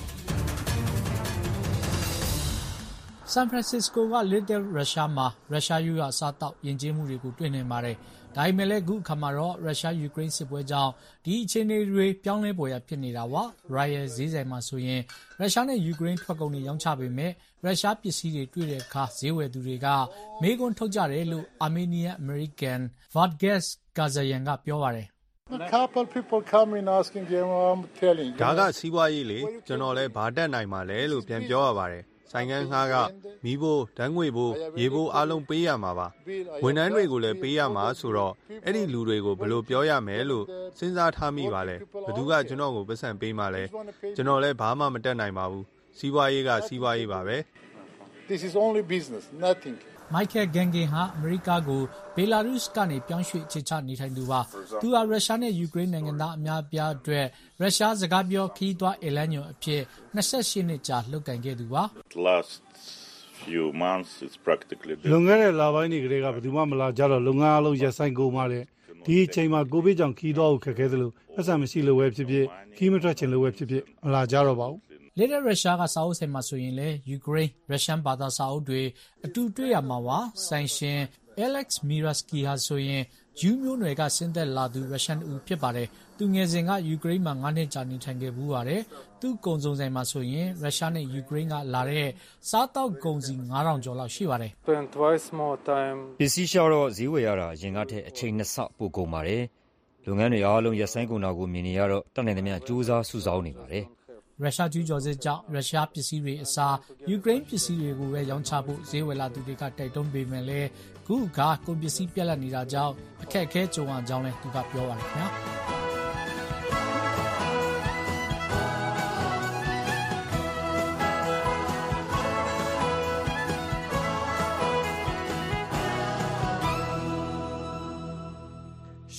ဆန်ဖရန်စစ္စကိုက Little Russia မှာရုရှားယူရစားတောက်ယဉ်ကျေးမှုတွေကိုတွေ့နေပါတယ်ဒါပေမဲ့လည်းအခုအခါမှာတော့ရုရှားယူကရိန်းစစ်ပွဲကြောင့်ဒီအခြေအနေတွေပြောင်းလဲပေါ်ရဖြစ်နေတာပါ Royal ဈေးဆိုင်မှာဆိုရင်ရုရှားနဲ့ယူကရိန်းထွက်ကုန်တွေရောင်းချပေမဲ့ရုရှားပစ္စည်းတွေတွေ့တဲ့အခါဈေးဝယ်သူတွေကမေးခွန်းထုတ်ကြတယ်လို့ Armenian American Vadges Kazayan ကပြောပါတယ် couple people come in asking them I'm telling ဒါကစီးပွားရေးလေကျွန်တော်လည်းဘာတက်နိုင်မှာလဲလို့ပြန်ပြောရပါတယ်ဆိုင်ကန်းငှားကမီးဖို့ဓာတ်ငွေဖို့ရေဖို့အားလုံးပေးရမှာပါဝန်ထမ်းတွေကိုလည်းပေးရမှာဆိုတော့အဲ့ဒီလူတွေကိုဘယ်လိုပြောရမယ်လို့စဉ်းစားထားမိပါလဲဘယ်သူကကျွန်တော်ကိုပတ်စံပေးမှလဲကျွန်တော်လည်းဘာမှမတက်နိုင်ပါဘူးစီးပွားရေးကစီးပွားရေးပါပဲ This is only business nothing Michael Gengin ဟာအမေရိကကိုဘေလာရုစ်ကနေပြောင်းရွှေ့အခြေချနေထိုင်သူပါသူဟာရုရှားနဲ့ယူကရိန်းနိုင်ငံသားအများပြားအတွက်ရုရှားစကားပြောခီးသွွားအလန်ညွန်အဖြစ်twenty-eightနှစ်ကြာလှုပ်ကန်ခဲ့သူပါ Last few months it's practically လွန်ခဲ့တဲ့လပိုင်းတွေကလေးကဘယ်သူမှမလာကြတော့လုပ်ငန်းအလုံးရပ်ဆိုင်းကုန်ပါတယ်ဒီအချိန်မှာကိုဗစ်ကြောင့်ခီးသွွားကိုခက်ခဲသလိုပတ်စံမရှိလို့ပဲဖြစ်ဖြစ်ခီးမထွက်ချင်လို့ပဲဖြစ်ဖြစ်မလာကြတော့ပါဘူး Little Russia ကစာအုပ်ဆိုင်မှာဆိုရင်လေယူကရိန်းရုရှားဘာသာစာအုပ်တွေအတူတွေ့ရမှာပါဆိုင်ရှင် Alex Miraski ဟာဆိုရင်ဂျူးမျိုးနွယ်ကဆင်းသက်လာသူရုရှားဦးဖြစ်ပါတယ်သူငယ်စဉ်ကယူကရိန်းမှာnineနှစ်ကြာနေထိုင်ခဲ့ဘူးပါတယ်သူကုံစုံဆိုင်မှာဆိုရင်ရုရှားနဲ့ယူကရိန်းကလာတဲ့စားတောက်ကုန်စီnine thousandကျော်လောက်ရှိပါတယ် twice more time ပစ္စည်းရှာတော့ဈေးဝယ်ရတာအရင်ကထက်အချိန်နှစ်ဆပိုကုန်ပါတယ်လုပ်ငန်းတွေအားလုံးရပ်ဆိုင်းကုန်တာကိုမြင်နေရတော့တတ်နိုင်သမျှစူးစမ်းစုဆောင်းနေပါတယ်ရုရှားကျူးကျော်စစ်ကြောင့်ရုရှားပစ္စည်းတွေအစားယူကရိန်းပစ္စည်းတွေကိုပဲရောင်းချဖို့ဈေးဝယ်လာသူတွေကတိုက်တွန်းပေမဲ့လည်းခုကကုန်ပစ္စည်းပြတ်လတ်နေတာကြောင့်အခက်အခဲကြုံရကြောင်းလည်းသူကပြောပါတယ်ခင်ဗျာ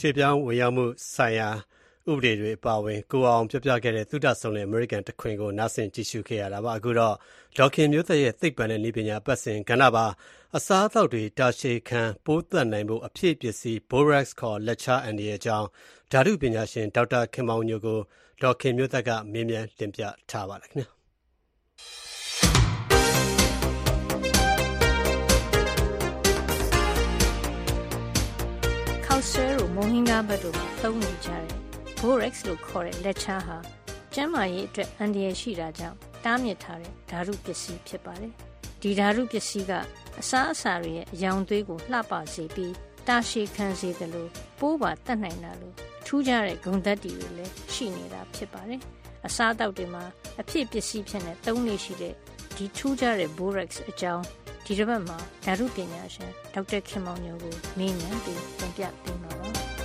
ရွှေ့ပြောင်းဝင်ရောက်မှုဆိုင်ရာဥပဒေတွေအပါအဝင်ကိုအောင်ပြပြခဲ့တဲ့သုဒဆုံတဲ့အမေရိကန်တခွင်ကိုနားဆင်ကြည့်ရှုခဲ့ရတာပါအခုတော့ဒေါခင်မျိုးသက်ရဲ့သိပ္ပံနဲ့နည်းပညာပတ်စဉ်ကဏ္ဍပါအစားအသောက်တွေတာရှည်ခံပိုးသက်နိုင်ဖို့အဖြစ်ပစ္စည်း Borax ခေါ်လက်ချအန်ဒီရဲ့အကြောင်းဓာတုပညာရှင်ဒေါက်တာခင်မောင်ညိုကိုဒေါခင်မျိုးသက်ကမေးမြန်းတင်ပြထားပါတယ်ခင်ဗျာခောက်ဆွဲကိုမုံဟင်းကားဘက်တို့မှာသုံးနေကြတယ်Borax လို့ခေါ်တဲ့လက်ချားဟာကျန်းမာရေးအတွက်အန္တရာယ်ရှိတာကြောင့်တားမြစ်ထားတဲ့ဓာတုပစ္စည်းဖြစ်ပါတယ်။ဒီဓာတုပစ္စည်းကအစားအစာတွေရဲ့အယောင်သွေးကိုလှပစေပြီးတာရှည်ခံစေတယ်လို့ပိုးပါတတ်နိုင်တာလို့ထူးခြားတဲ့ဂုဏ်သတ္တိတွေလည်းရှိနေတာဖြစ်ပါတယ်။အစားအသောက်တွေမှာအဖြစ်ပစ္စည်းဖြစ်နေသုံးနေရှိတဲ့ဒီထူးခြားတဲ့ Borax အကြောင်းဒီတစ်ပတ်မှာဓာတုပညာရှင်ဒေါက်တာခင်မောင်ညိုကိုမေးမြန်းပြီးသင်ပြပေးမှာပါ။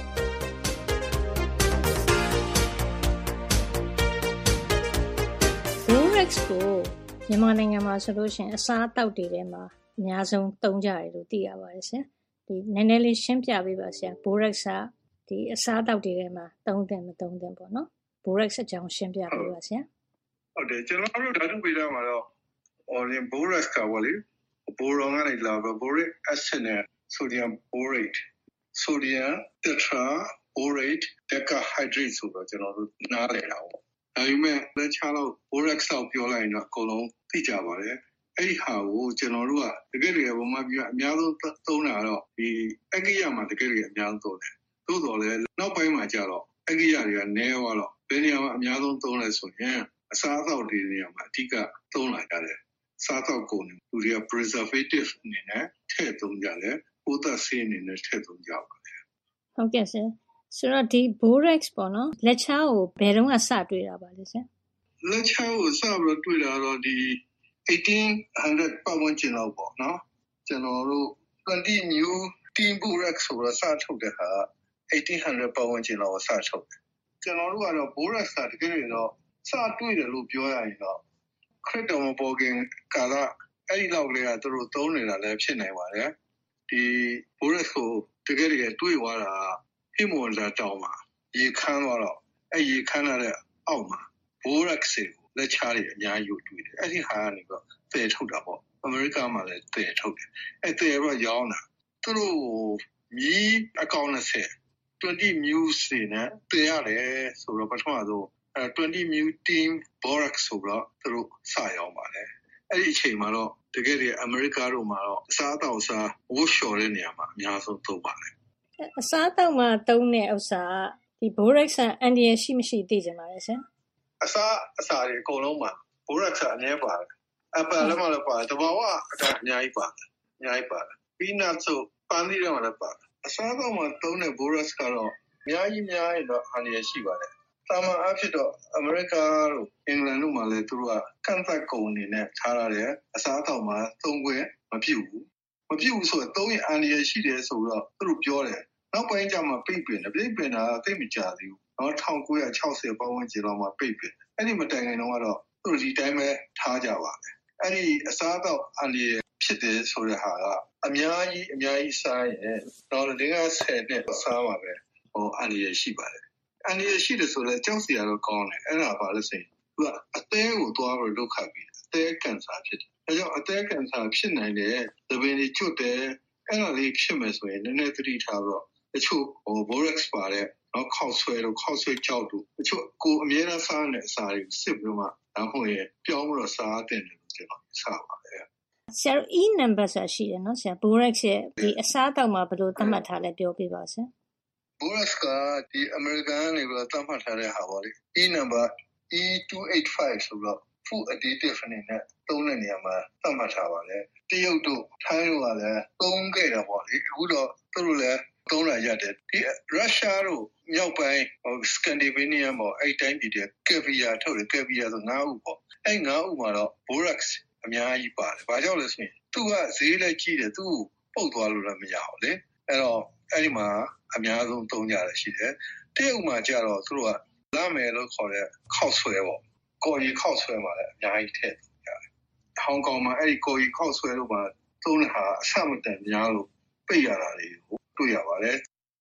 Borax ကိုမြန်မာနိုင်ငံမှာဆိုလို့ရှိရင်အစားအသောက်တွေထဲမှာအများဆုံးသုံးကြတယ်လို့သိရပါတယ်ဆရာ။ဒီနည်းနည်းလေးရှင်းပြပေးပါဆရာ။ Borax ကဒီအစားအသောက်တွေထဲမှာသုံးတယ်မသုံးတယ်ပေါ့နော်။ Borax အကြောင်းရှင်းပြပေးပါဆရာ။ဟုတ်တယ်ကျွန်တော်တို့ဓာတုဗေဒမှာတော့ Orion Borax ကပေါ့လေ။ Boron ကနေလာတော့ Boric acid နဲ့ Sodium borate Sodium tetra borate decahydrate ဆိုတော့ကျွန်တော်တို့နားလည်တာပေါ့။ဒါပေမဲ့လက်ချတော့ Borax ကိုပြောလိုက်ရင်တော့အကုန်လုံးသိကြပါတယ်။အဲ့ဒီဟာကိုကျွန်တော်တို့ကတကယ်တကယ်ပုံမှန်ပြအများဆုံးသုံးတာတော့ဒီအကိယမှာတကယ်တကယ်အများဆုံးသုံးတယ်။သို့တော်လည်းနောက်ပိုင်းမှာကျတော့အကိယတွေကနည်းသွားတော့ဘယ်နေရာမှာအများဆုံးသုံးလဲဆိုရင်အစားအသောက်တွေနေရာမှာအဓိကသုံးလာကြတယ်။စားသောက်ကုန်တွေလူတွေက preservative အနေနဲ့ထည့်သုံးကြတယ်။ပိုးသတ်ဆေးအနေနဲ့ထည့်သုံးကြပါတယ်။ဟုတ်ကဲ့ဆရာ။ဆိုတော့ဒီ Borax ပေါ့နော်လက်ချားကိုဘယ်တော့မှစတွေ့တာပါလဲဆရာ။လက်ချားကိုစပြီးတော့တွေ့တာတော့ဒီeighteen hundred ပတ်ဝန်းကျင်လောက်ပေါ့နော်ကျွန်တော်တို့twenty new team Borax ဆိုတော့စထုတ်တဲ့ဟာeighteen hundred ပတ်ဝန်းကျင်လောက်စထုတ်တယ်ကျွန်တော်တို့ကတော့ Borax ကတကယ်တော့စတွေ့တယ်လို့ပြောရရင်တော့ခရစ်တော်မပေါ်ခင်ကာလအဲ့ဒီလောက်လေးကသူတို့သုံးနေတာလည်းဖြစ်နိုင်ပါတယ်ဒီ Borax ကိုတကယ်တကယ်တွေ့သွားတာဟိမဝန္တာတောင်မှာရေခမ်းသွားတော့အဲ့ရေခမ်းလာတဲ့အောက်မှာ Borax ကိုလက်ချားတွေအများကြီးတွေ့တယ်အဲ့ဒီဟာကနေတော့တည်ထုတ်တာပေါ့အမေရိကမှာလည်းတည်ထုတ်တယ်အဲ့တည်တော့ရောင်းတာသူတို့မြီးအကောင့်twenty twenty muse တွေနဲ့တည်ရတယ်ဆိုတော့ပထမဆုံးအဲtwenty mu team Borax ဆိုတော့သူတို့စရောင်းပါတယ်အဲ့ဒီအချိန်မှာတော့တကယ်ကြီးအမေရိကတို့မှာတော့အစားအသောက်စားဝှလျှော်တဲ့နေရာမှာအများဆုံးသုံးပါတယ်အစားအသောက်မှာသုံးတဲ့ဥစ္စာဒီ Borax အန်ဒီရရှိမရှိသိကြပါလဲဆရာအစားအစာတွေအကုန်လုံးမှာ Borax အနည်းပါတယ်အပယ်လည်းမလည်းပါတယ်တဘာဝအကအများကြီးပါတယ်အများကြီးပါတယ် peanut ဆိုပန်းသီးတွေမှာလည်းပါတယ်အစားအသောက်မှာသုံးတဲ့ Borax ကတော့အများကြီးများရင်တော့အန္တရာယ်ရှိပါတယ်သာမန်အဖြစ်တော့အမေရိကတို့အင်္ဂလန်တို့မှာလည်းသူတို့ကကန့်သတ်ကုန်အနေနဲ့ထားရတယ်အစားအသောက်မှာသုံးခွင့်မပြုဘူးမပြုဘူးဆိုတော့သုံးရင်အန္တရာယ်ရှိတယ်ဆိုတော့သူတို့ပြောတယ်နောက်ပိုင်းကျမှပိတ်ပင်တယ်ပိတ်ပင်တာသိမကြသေးဘူးနော်nineteen sixtyပတ်ဝန်းကျင်လောက်မှာပိတ်ပင်အဲ့ဒီမတိုင်ခင်တော့ကတော့သူတို့ဒီတိုင်းပဲထားကြပါတယ်အဲ့ဒီအစားအသောက်အန္တရာယ်ဖြစ်တယ်ဆိုတဲ့ဟာကအများကြီးအများကြီးစားရင်တော့၄-၅၀နှစ်စားပါပဲဟိုအန္တရာယ်ရှိပါတယ်အန္တရာယ်ရှိတယ်ဆိုတော့ကြောက်စရာတော့ကောင်းတယ်အဲ့ဒါပါလို့ဆိုရင်သူကအသေးကိုသွားပြီးလုခတ်ပြီးအသေးကင်ဆာဖြစ်တယ်အဲကြောင့်အသေးကင်ဆာဖြစ်နိုင်တယ်သပင်တွေကျွတ်တယ်အဲ့ဒါလေးဖြစ်မယ်ဆိုရင်နည်းနည်းသတိထားတော့တချို့ဟို Borax ပါတဲ့နော်ခောက်ဆွဲတို့ခောက်ဆွဲကြောက်တို့တချို့ကိုအမြဲတမ်းစားနေတဲ့အစာတွေကိုစစ်ပြီးမှဒါမှမဟုတ်ရင်ပြောင်းပြီးတော့စားတဲ့တယ်လို့ကျွန်တော်စားပါတယ်ဆရာ E number ဆိုရှိတယ်နော်ဆရာ Borax ရဲ့ဒီအစားတောက်မှာဘယ်လိုသတ်မှတ်ထားလဲပြောပြပါဆရာ Borax ကဒီအမေရိကန်ကနေပြီးတော့သတ်မှတ်ထားတဲ့ဟာပေါ့လေ E number E two eighty-fiveဆိုတော့ food additive အနေနဲ့သုံးတဲ့နေရာမှာသတ်မှတ်ထားပါတယ်တရုတ်တို့ထိုင်းတို့ကလည်းသုံးခဲ့တာပေါ့လေအခုတော့သူတို့လည်းသုံးလာရတယ်ဒီရုရှားတို့မြောက်ပိုင်းဟိုစကန်ဒီဗေးနီးယားပေါ့အဲ့တိုင်းပြည်တဲ့ကက်ဗီယာထုတ်တယ်ကက်ဗီယာဆိုnineခုပေါ့အဲ့nineခုမှာတော့ Borax အများကြီးပါတယ်ဘာကြောင့်လဲဆိုရင်သူကဈေးလည်းကြီးတယ်သူ့ပုတ်သွားလို့လည်းမရဘူးလေအဲ့တော့အဲ့ဒီမှာအများဆုံးသုံးကြရရှိတယ်တရုတ်မှာကျတော့သူတို့ကလာမယ်လို့ခေါ်တဲ့ခောက်ဆွဲပေါ့ကော်ရီခောက်ဆွဲမှာလည်းအများကြီးထည့်သုံးကြတယ်ဟောင်ကောင်မှာအဲ့ဒီကော်ရီခောက်ဆွဲလို့မှာသုံးတဲ့ဟာအဆမတန်များလို့ပိတ်ရတာတွေကိုတွေ့ရပါတယ်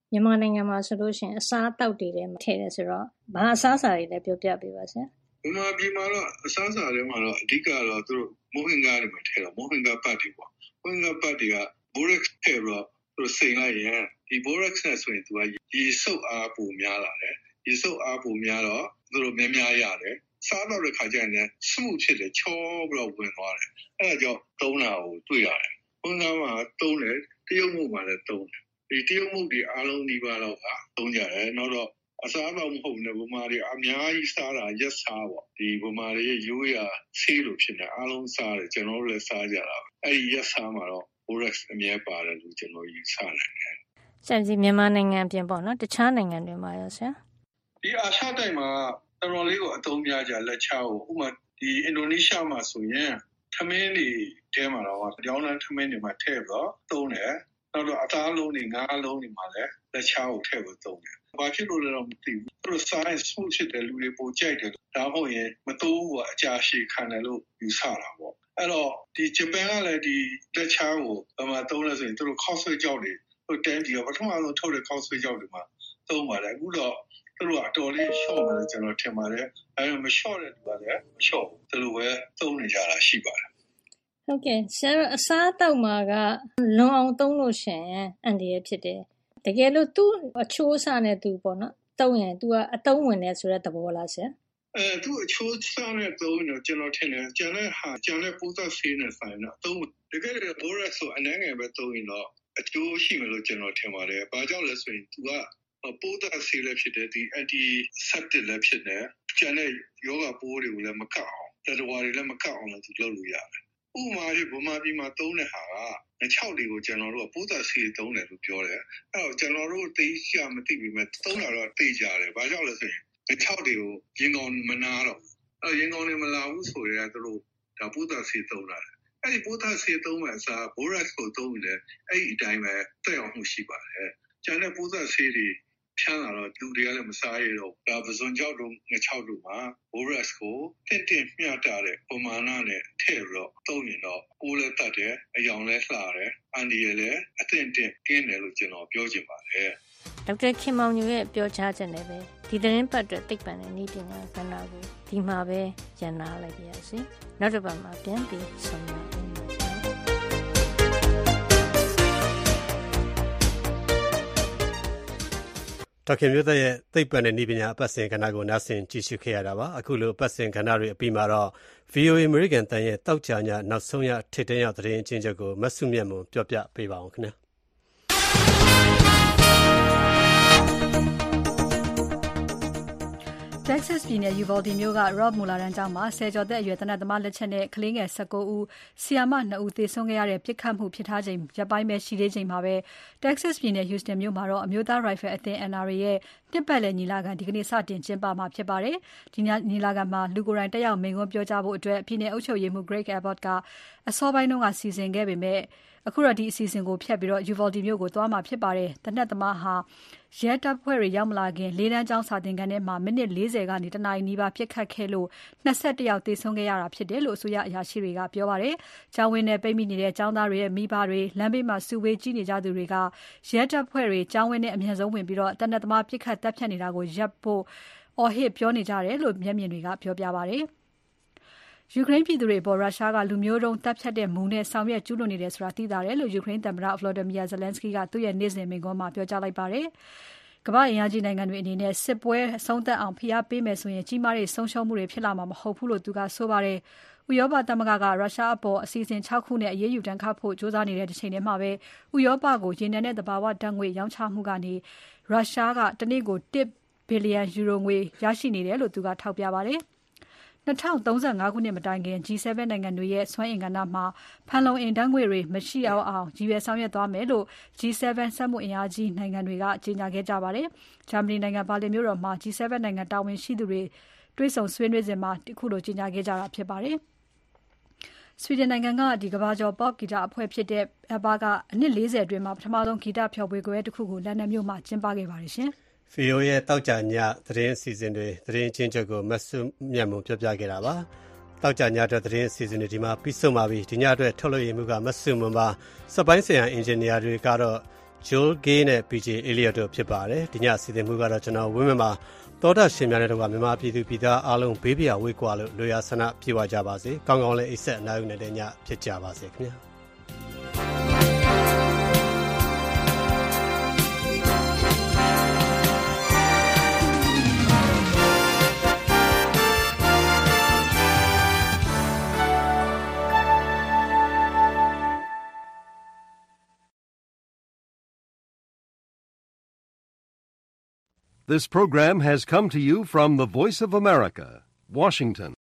မြန်မာနိုင်ငံမှာဆိုလို့ရှိရင်အစားအသောက်တွေထဲမှာထည့်တယ်ဆိုတော့ဘာအစားအစာတွေလဲပြောပြပေးပါဆရာ။မြန်မာပြည်မှာတော့အစားအစာတွေမှာတော့အဓိကတော့သူတို့မိုဟင်ဂါတွေမှာထည့်တော့မိုဟင်ဂါပတ်တွေပေါ့။မိုဟင်ဂါပတ်တွေက borax ထည့်တော့သူတို့စိန်လိုက်ရင်ဒီ borax နဲ့ဆိုရင်သူကရေစုပ်အားပိုများလာတယ်။ရေစုပ်အားပိုများတော့သူတို့များများရတယ်။စားတော့တဲ့ခါကျရင်လည်း smooth ဖြစ်တယ်ချောပြီးတော့ဝင်သွားတယ်။အဲဒါကြောင့်သုံးတာကိုတွေ့ရတယ်။မိုဟင်ဂါမှာသုံးတယ်တရုတ်မှုမှာလည်းသုံးတယ်။ဒီတရုတ်မှုတွေအားလုံးဒီပါတော့ကသုံးကြတယ်။နောက်တော့အစားအသောက်မဟုတ်နဲ့ဗမာတွေအများကြီးစားတာရက်စားပေါ့ဒီဗမာတွေရဲ့ရိုးရာဆေးလိုဖြစ်နေအားလုံးစားတယ်ကျွန်တော်တို့လည်းစားကြတာအဲ့ဒီရက်စားမှာတော့ borax အမြဲပါတယ်လို့ကျွန်တော်ယူဆနိုင်တယ်ဆရာကြီးမြန်မာနိုင်ငံပြင်ပေါ့နော်တခြားနိုင်ငံတွေမှာရောဆရာဒီအာရှတိုက်မှာတော်တော်လေးကိုအသုံးများကြလက်ချောက်ဥပမာဒီအင်ဒိုနီးရှားမှာဆိုရင်ထမင်းတွေတဲမှာတော့ကြောင်းတန်းထမင်းတွေမှာထည့်ပြီးတော့သုံးတယ်နောက်တော့အသားလုံးတွေငါးလုံးတွေမှာလည်းလက်ချောက်ကိုထည့်ပြီးသုံးတယ်ဘာဖြစ်လို့လဲတော့မသိဘူးသူတို့ science မှုဖြစ်တဲ့လူတွေပိုကြိုက်တယ်ဒါမှမဟုတ်ရင်မတိုးဘူးကအကြာရှည်ခံတယ်လို့ယူဆတာပေါ့အဲ့တော့ဒီဂျပန်ကလည်းဒီလက်ချောက်ကိုဘာမှသုံးလဲဆိုရင်သူတို့ခောက်ဆွဲကြောက်တွေဟိုတန်းပြီးတော့ပထမဆုံးထုတ်တဲ့ခောက်ဆွဲကြောက်တွေမှာသုံးပါတယ်အခုတော့သူတို့ကအတော်လေးရှော့မယ်ကျွန်တော်ထင်ပါတယ်အဲဒါမရှော့တဲ့လူကလည်းမရှော့ဘူးသူတို့ပဲသုံးနေကြတာရှိပါတယ်ဟုတ်ကဲ့ဆရာအစားတောက်မှာကလွန်အောင်သုံးလို့ရှိရင်အန်ဒီရဖြစ်တယ်တကယ်လို့သူ့အချိုးအစားနဲ့သူပေါ့နော်တုံးရင် तू ကအတုံးဝင်နေဆိုတဲ့သဘောလားဆရာအဲသူ့အချိုးအစားနဲ့တုံးရင်ကျွန်တော်ထင်တယ်ကျန်တဲ့ဟာကျန်တဲ့ပိုးသက်ဆေးနဲ့ဆိုင်တော့တုံးတကယ်လို့ borax ဆိုအနည်းငယ်ပဲတုံးရင်တော့အကျိုးရှိမယ်လို့ကျွန်တော်ထင်ပါတယ်ဘာကြောင့်လဲဆိုရင် तू ကပိုးသက်ဆေးလည်းဖြစ်တယ်ဒီ anti septic လည်းဖြစ်တယ်ကျန်တဲ့ယောဂပိုးတွေကိုလည်းမကောက်အောင်တတဝါတွေလည်းမကောက်အောင်လည်း तू လုပ်လို့ရတယ်ဥပမာကြီးဗမာပြည်မှာသုံးတဲ့ဟာကလက်ချောက်တွေကိုကျွန်တော်တို့ကပိုးသက်ဆေးသုံးတယ်လို့ပြောတယ်အဲ့တော့ကျွန်တော်တို့သိချမသိပေမဲ့သုံးတာတော့သိကြတယ်ဘာကြောင့်လဲဆိုရင်လက်ချောက်တွေကိုရင်ကောင်မနာတော့အဲ့ရင်ကောင်တွေမလာဘူးဆိုရင်သူတို့ဒါပိုးသက်ဆေးသုံးတာအဲ့ဒီပိုးသက်ဆေးသုံးမဲ့အစား borax ကိုသုံးတယ်အဲ့ဒီအတိုင်းပဲတက်အောင်မှုရှိပါတယ်ကျန်တဲ့ပိုးသက်ဆေးတွေဖြန်းလာတော့လူတွေကလည်းမစားရတော့ဒါပစွန်ကြောက်တို့ငချောက်တို့မှာ borax ကိုတင့်တင့်မျှတာတဲ့ပမာဏနဲ့ထည့်ပြီးတော့သုံးရင်တော့ပိုးလည်းတတ်တယ်အယောင်လည်းလှတယ်အန်ဒီရလည်းအသင့်တင့်ကင်းတယ်လို့ကျွန်တော်ပြောချင်ပါတယ်ဒေါက်တာခင်မောင်ညိုရဲ့ပြောကြားချက်နဲ့ပဲဒီသတင်းပတ်အတွက်သိပ္ပံနဲ့နည်းပညာကဏ္ဍကိုဒီမှာပဲရန်နာလိုက်ပါရစေနောက်တစ်ပတ်မှာပြန်ပြီးဆုံပါဦးဒေါက်ခင်မျိုးသက်ရဲ့သိပ္ပံနဲ့နည်းပညာအပတ်စဉ်ကဏ္ဍကိုနားဆင်ကြည့်ရှုခဲ့ရတာပါအခုလိုအပတ်စဉ်ကဏ္ဍတွေအပြီးမှာတော့ ဗီအိုအေ American တန်ရဲ့တောက်ကြညနောက်ဆုံးရထိပ်တန်းရောက်သတင်းအချင်းချုပ်ကိုမဆုမြတ်မွန်ပြောပြပေးပါအောင်ခင်ဗျာ Texas ပြည်နယ် Uvalde မြို့က Rob Muller တန်းကျောင်းမှာဆယ်ကျော်သက်အရွယ်သေနတ်သမားလက်ချက်နဲ့ကလေးငယ်၁၉ဦး၊ဆီယာမ၂ဦးသေဆုံးခဲ့ရတဲ့ပစ်ခတ်မှုဖြစ်ထားချိန်ရက်ပိုင်းပဲရှိသေးချိန်မှာပဲ Texas ပြည်နယ် Houston မြို့မှာတော့အမျိုးသားရိုင်ဖယ်အသင်း N R A ရဲ့နှစ်ပတ်လည်ညီလာခံဒီကနေ့စတင်ကျင်းပမှာဖြစ်ပါတယ်။ဒီညီလာခံမှာလူကိုယ်တိုင်တက်ရောက်မိန့်ခွန်းပြောကြားဖို့အတွက်ပြည်နယ်အုပ်ချုပ်ရေးမှူး Greg Abbott ကအစောပိုင်းတုန်းကစီစဉ်ခဲ့ပေမဲ့အခုတော့ဒီအစီအစဉ်ကိုဖျက်ပြီး Uvalde မြို့ကိုသွားမှာဖြစ်ပါတယ်။သေနတ်သမားဟာရဲတပ်ဖွဲ့တွေရောက်မလာခင်လေးတန်းကျောင်းစာသင်ခန်းထဲမှာမိနစ်၄၀ကနေတနာရီနီးပါးပစ်ခတ်ခဲ့လို့၂၁ယောက်သေဆုံးခဲ့ရတာဖြစ်တယ်လို့အစိုးရအရာရှိတွေကပြောပါတယ်။ကျောင်းဝင်းထဲပိတ်မိနေတဲ့ကျောင်းသားတွေရဲ့မိဘတွေလမ်းဘေးမှာစုဝေးကြည့်နေကြသူတွေကရဲတပ်ဖွဲ့တွေကျောင်းဝင်းထဲအမြန်ဆုံးဝင်ပြီးတော့သေနတ်သမားပစ်ခတ်တပ်ဖြတ်နေတာကိုရပ်ဖို့အော်ဟစ်ပြောနေကြတယ်လို့မျက်မြင်တွေကပြောပြပါတယ်။ယူကရိန်းပြည်သူတွေပေါ်ရုရှားကလူမျိုးတုံးတပ်ဖြတ်တဲ့မူနဲ့ဆောင်ရွက်ကျူးလွန်နေတယ်ဆိုတာသိတာတယ်လို့ယူကရိန်းသမ္မတ Volodymyr Zelensky ကသူ့ရဲ့နေ့စဉ်မိန့်ခွန်းမှာပြောကြားလိုက်ပါတယ်။ကမ္ဘာ့အင်အားကြီးနိုင်ငံတွေအနေနဲ့စစ်ပွဲအဆုံးသတ်အောင်ဖိအားပေးမယ်ဆိုရင်ကြီးမားတဲ့ဆုံးရှုံးမှုတွေဖြစ်လာမှာမဟုတ်ဘူးလို့သူကဆိုပါတယ်။ဥရောပသမဂ္ဂကရုရှားအပေါ်အစီအစဉ်၆ခုနဲ့အရေးယူတန်းခတ်ဖို့ကြိုးစားနေတဲ့တစ်ချိန်တည်းမှာပဲဥရောပကိုရေနံနဲ့သဘာဝဓာတ်ငွေရောင်းချမှုကနေရုရှားကတနေ့ကိုတစ်ဘီလီယံယူရိုငွေရရှိနေတယ်လို့သူကထောက်ပြပါတယ်။၂၀၃၅ခုနှစ်မတိုင်ခင် G 7 နိုင်ငံတွေရဲ့စွမ်းအင်ကဏ္ဍမှာဖန်လုံအိမ်ဓာတ်ငွေတွေမရှိအောင်အောင်ရည်ရွယ်ဆောင်ရွက်သွားမယ်လို့ G 7 စက်မှုအင်အားကြီးနိုင်ငံတွေကကြေညာခဲ့ကြပါတယ်။ဂျာမနီနိုင်ငံဘာလင်မြို့တော်မှာ G 7 နိုင်ငံတာဝန်ရှိသူတွေတွေ့ဆုံဆွေးနွေးစဉ်မှာအခုလိုကြေညာခဲ့ကြတာဖြစ်ပါတယ်။ဆွီဒင်နိုင်ငံကဒီကမ္ဘာကျော် pop ဂီတအဖွဲ့ဖြစ်တဲ့ ABBA ကအနှစ်၄၀အတွင်းမှာပထမဆုံးဂီတဖျော်ဖြေပွဲတစ်ခုကိုလန်ဒန်မြို့မှာကျင်းပခဲ့ပါတယ်ရှင်။ဗီအိုအေရဲ့တောက်ကြညသတင်းအစီအစဉ်တွေသတင်းချင်းချုပ်ကိုမဆုမြတ်မွန်ပြောပြခဲ့တာပါတောက်ကြညအတွက်သတင်းအစီအစဉ်တွေဒီမှာပြီးဆုံးပါပြီဒီညအတွက်ထုတ်လွှင့်ရမှုကမဆုမွန်ပါစက်ပိုင်းဆိုင်ရာအင်ဂျင်နီယာတွေကတော့ Joel Gay နဲ့ ပီ ဂျေ Elliott တို့ဖြစ်ပါတယ်ဒီညစီစဉ်မှုကတော့ကျွန်တော်ဝင်းမမှာသောတာရှင်များနဲ့တော့မြန်မာပြည်သူပြည်သားအားလုံးဘေးပြာဝေးကွာလို့လူရဆန္ဒပြေဝကြပါစေကောင်းကောင်းလေးအိပ်ဆက်အနားယူနေတဲ့ညဖြစ်ကြပါစေခင်ဗျာ This program has come to you from the Voice of America, Washington.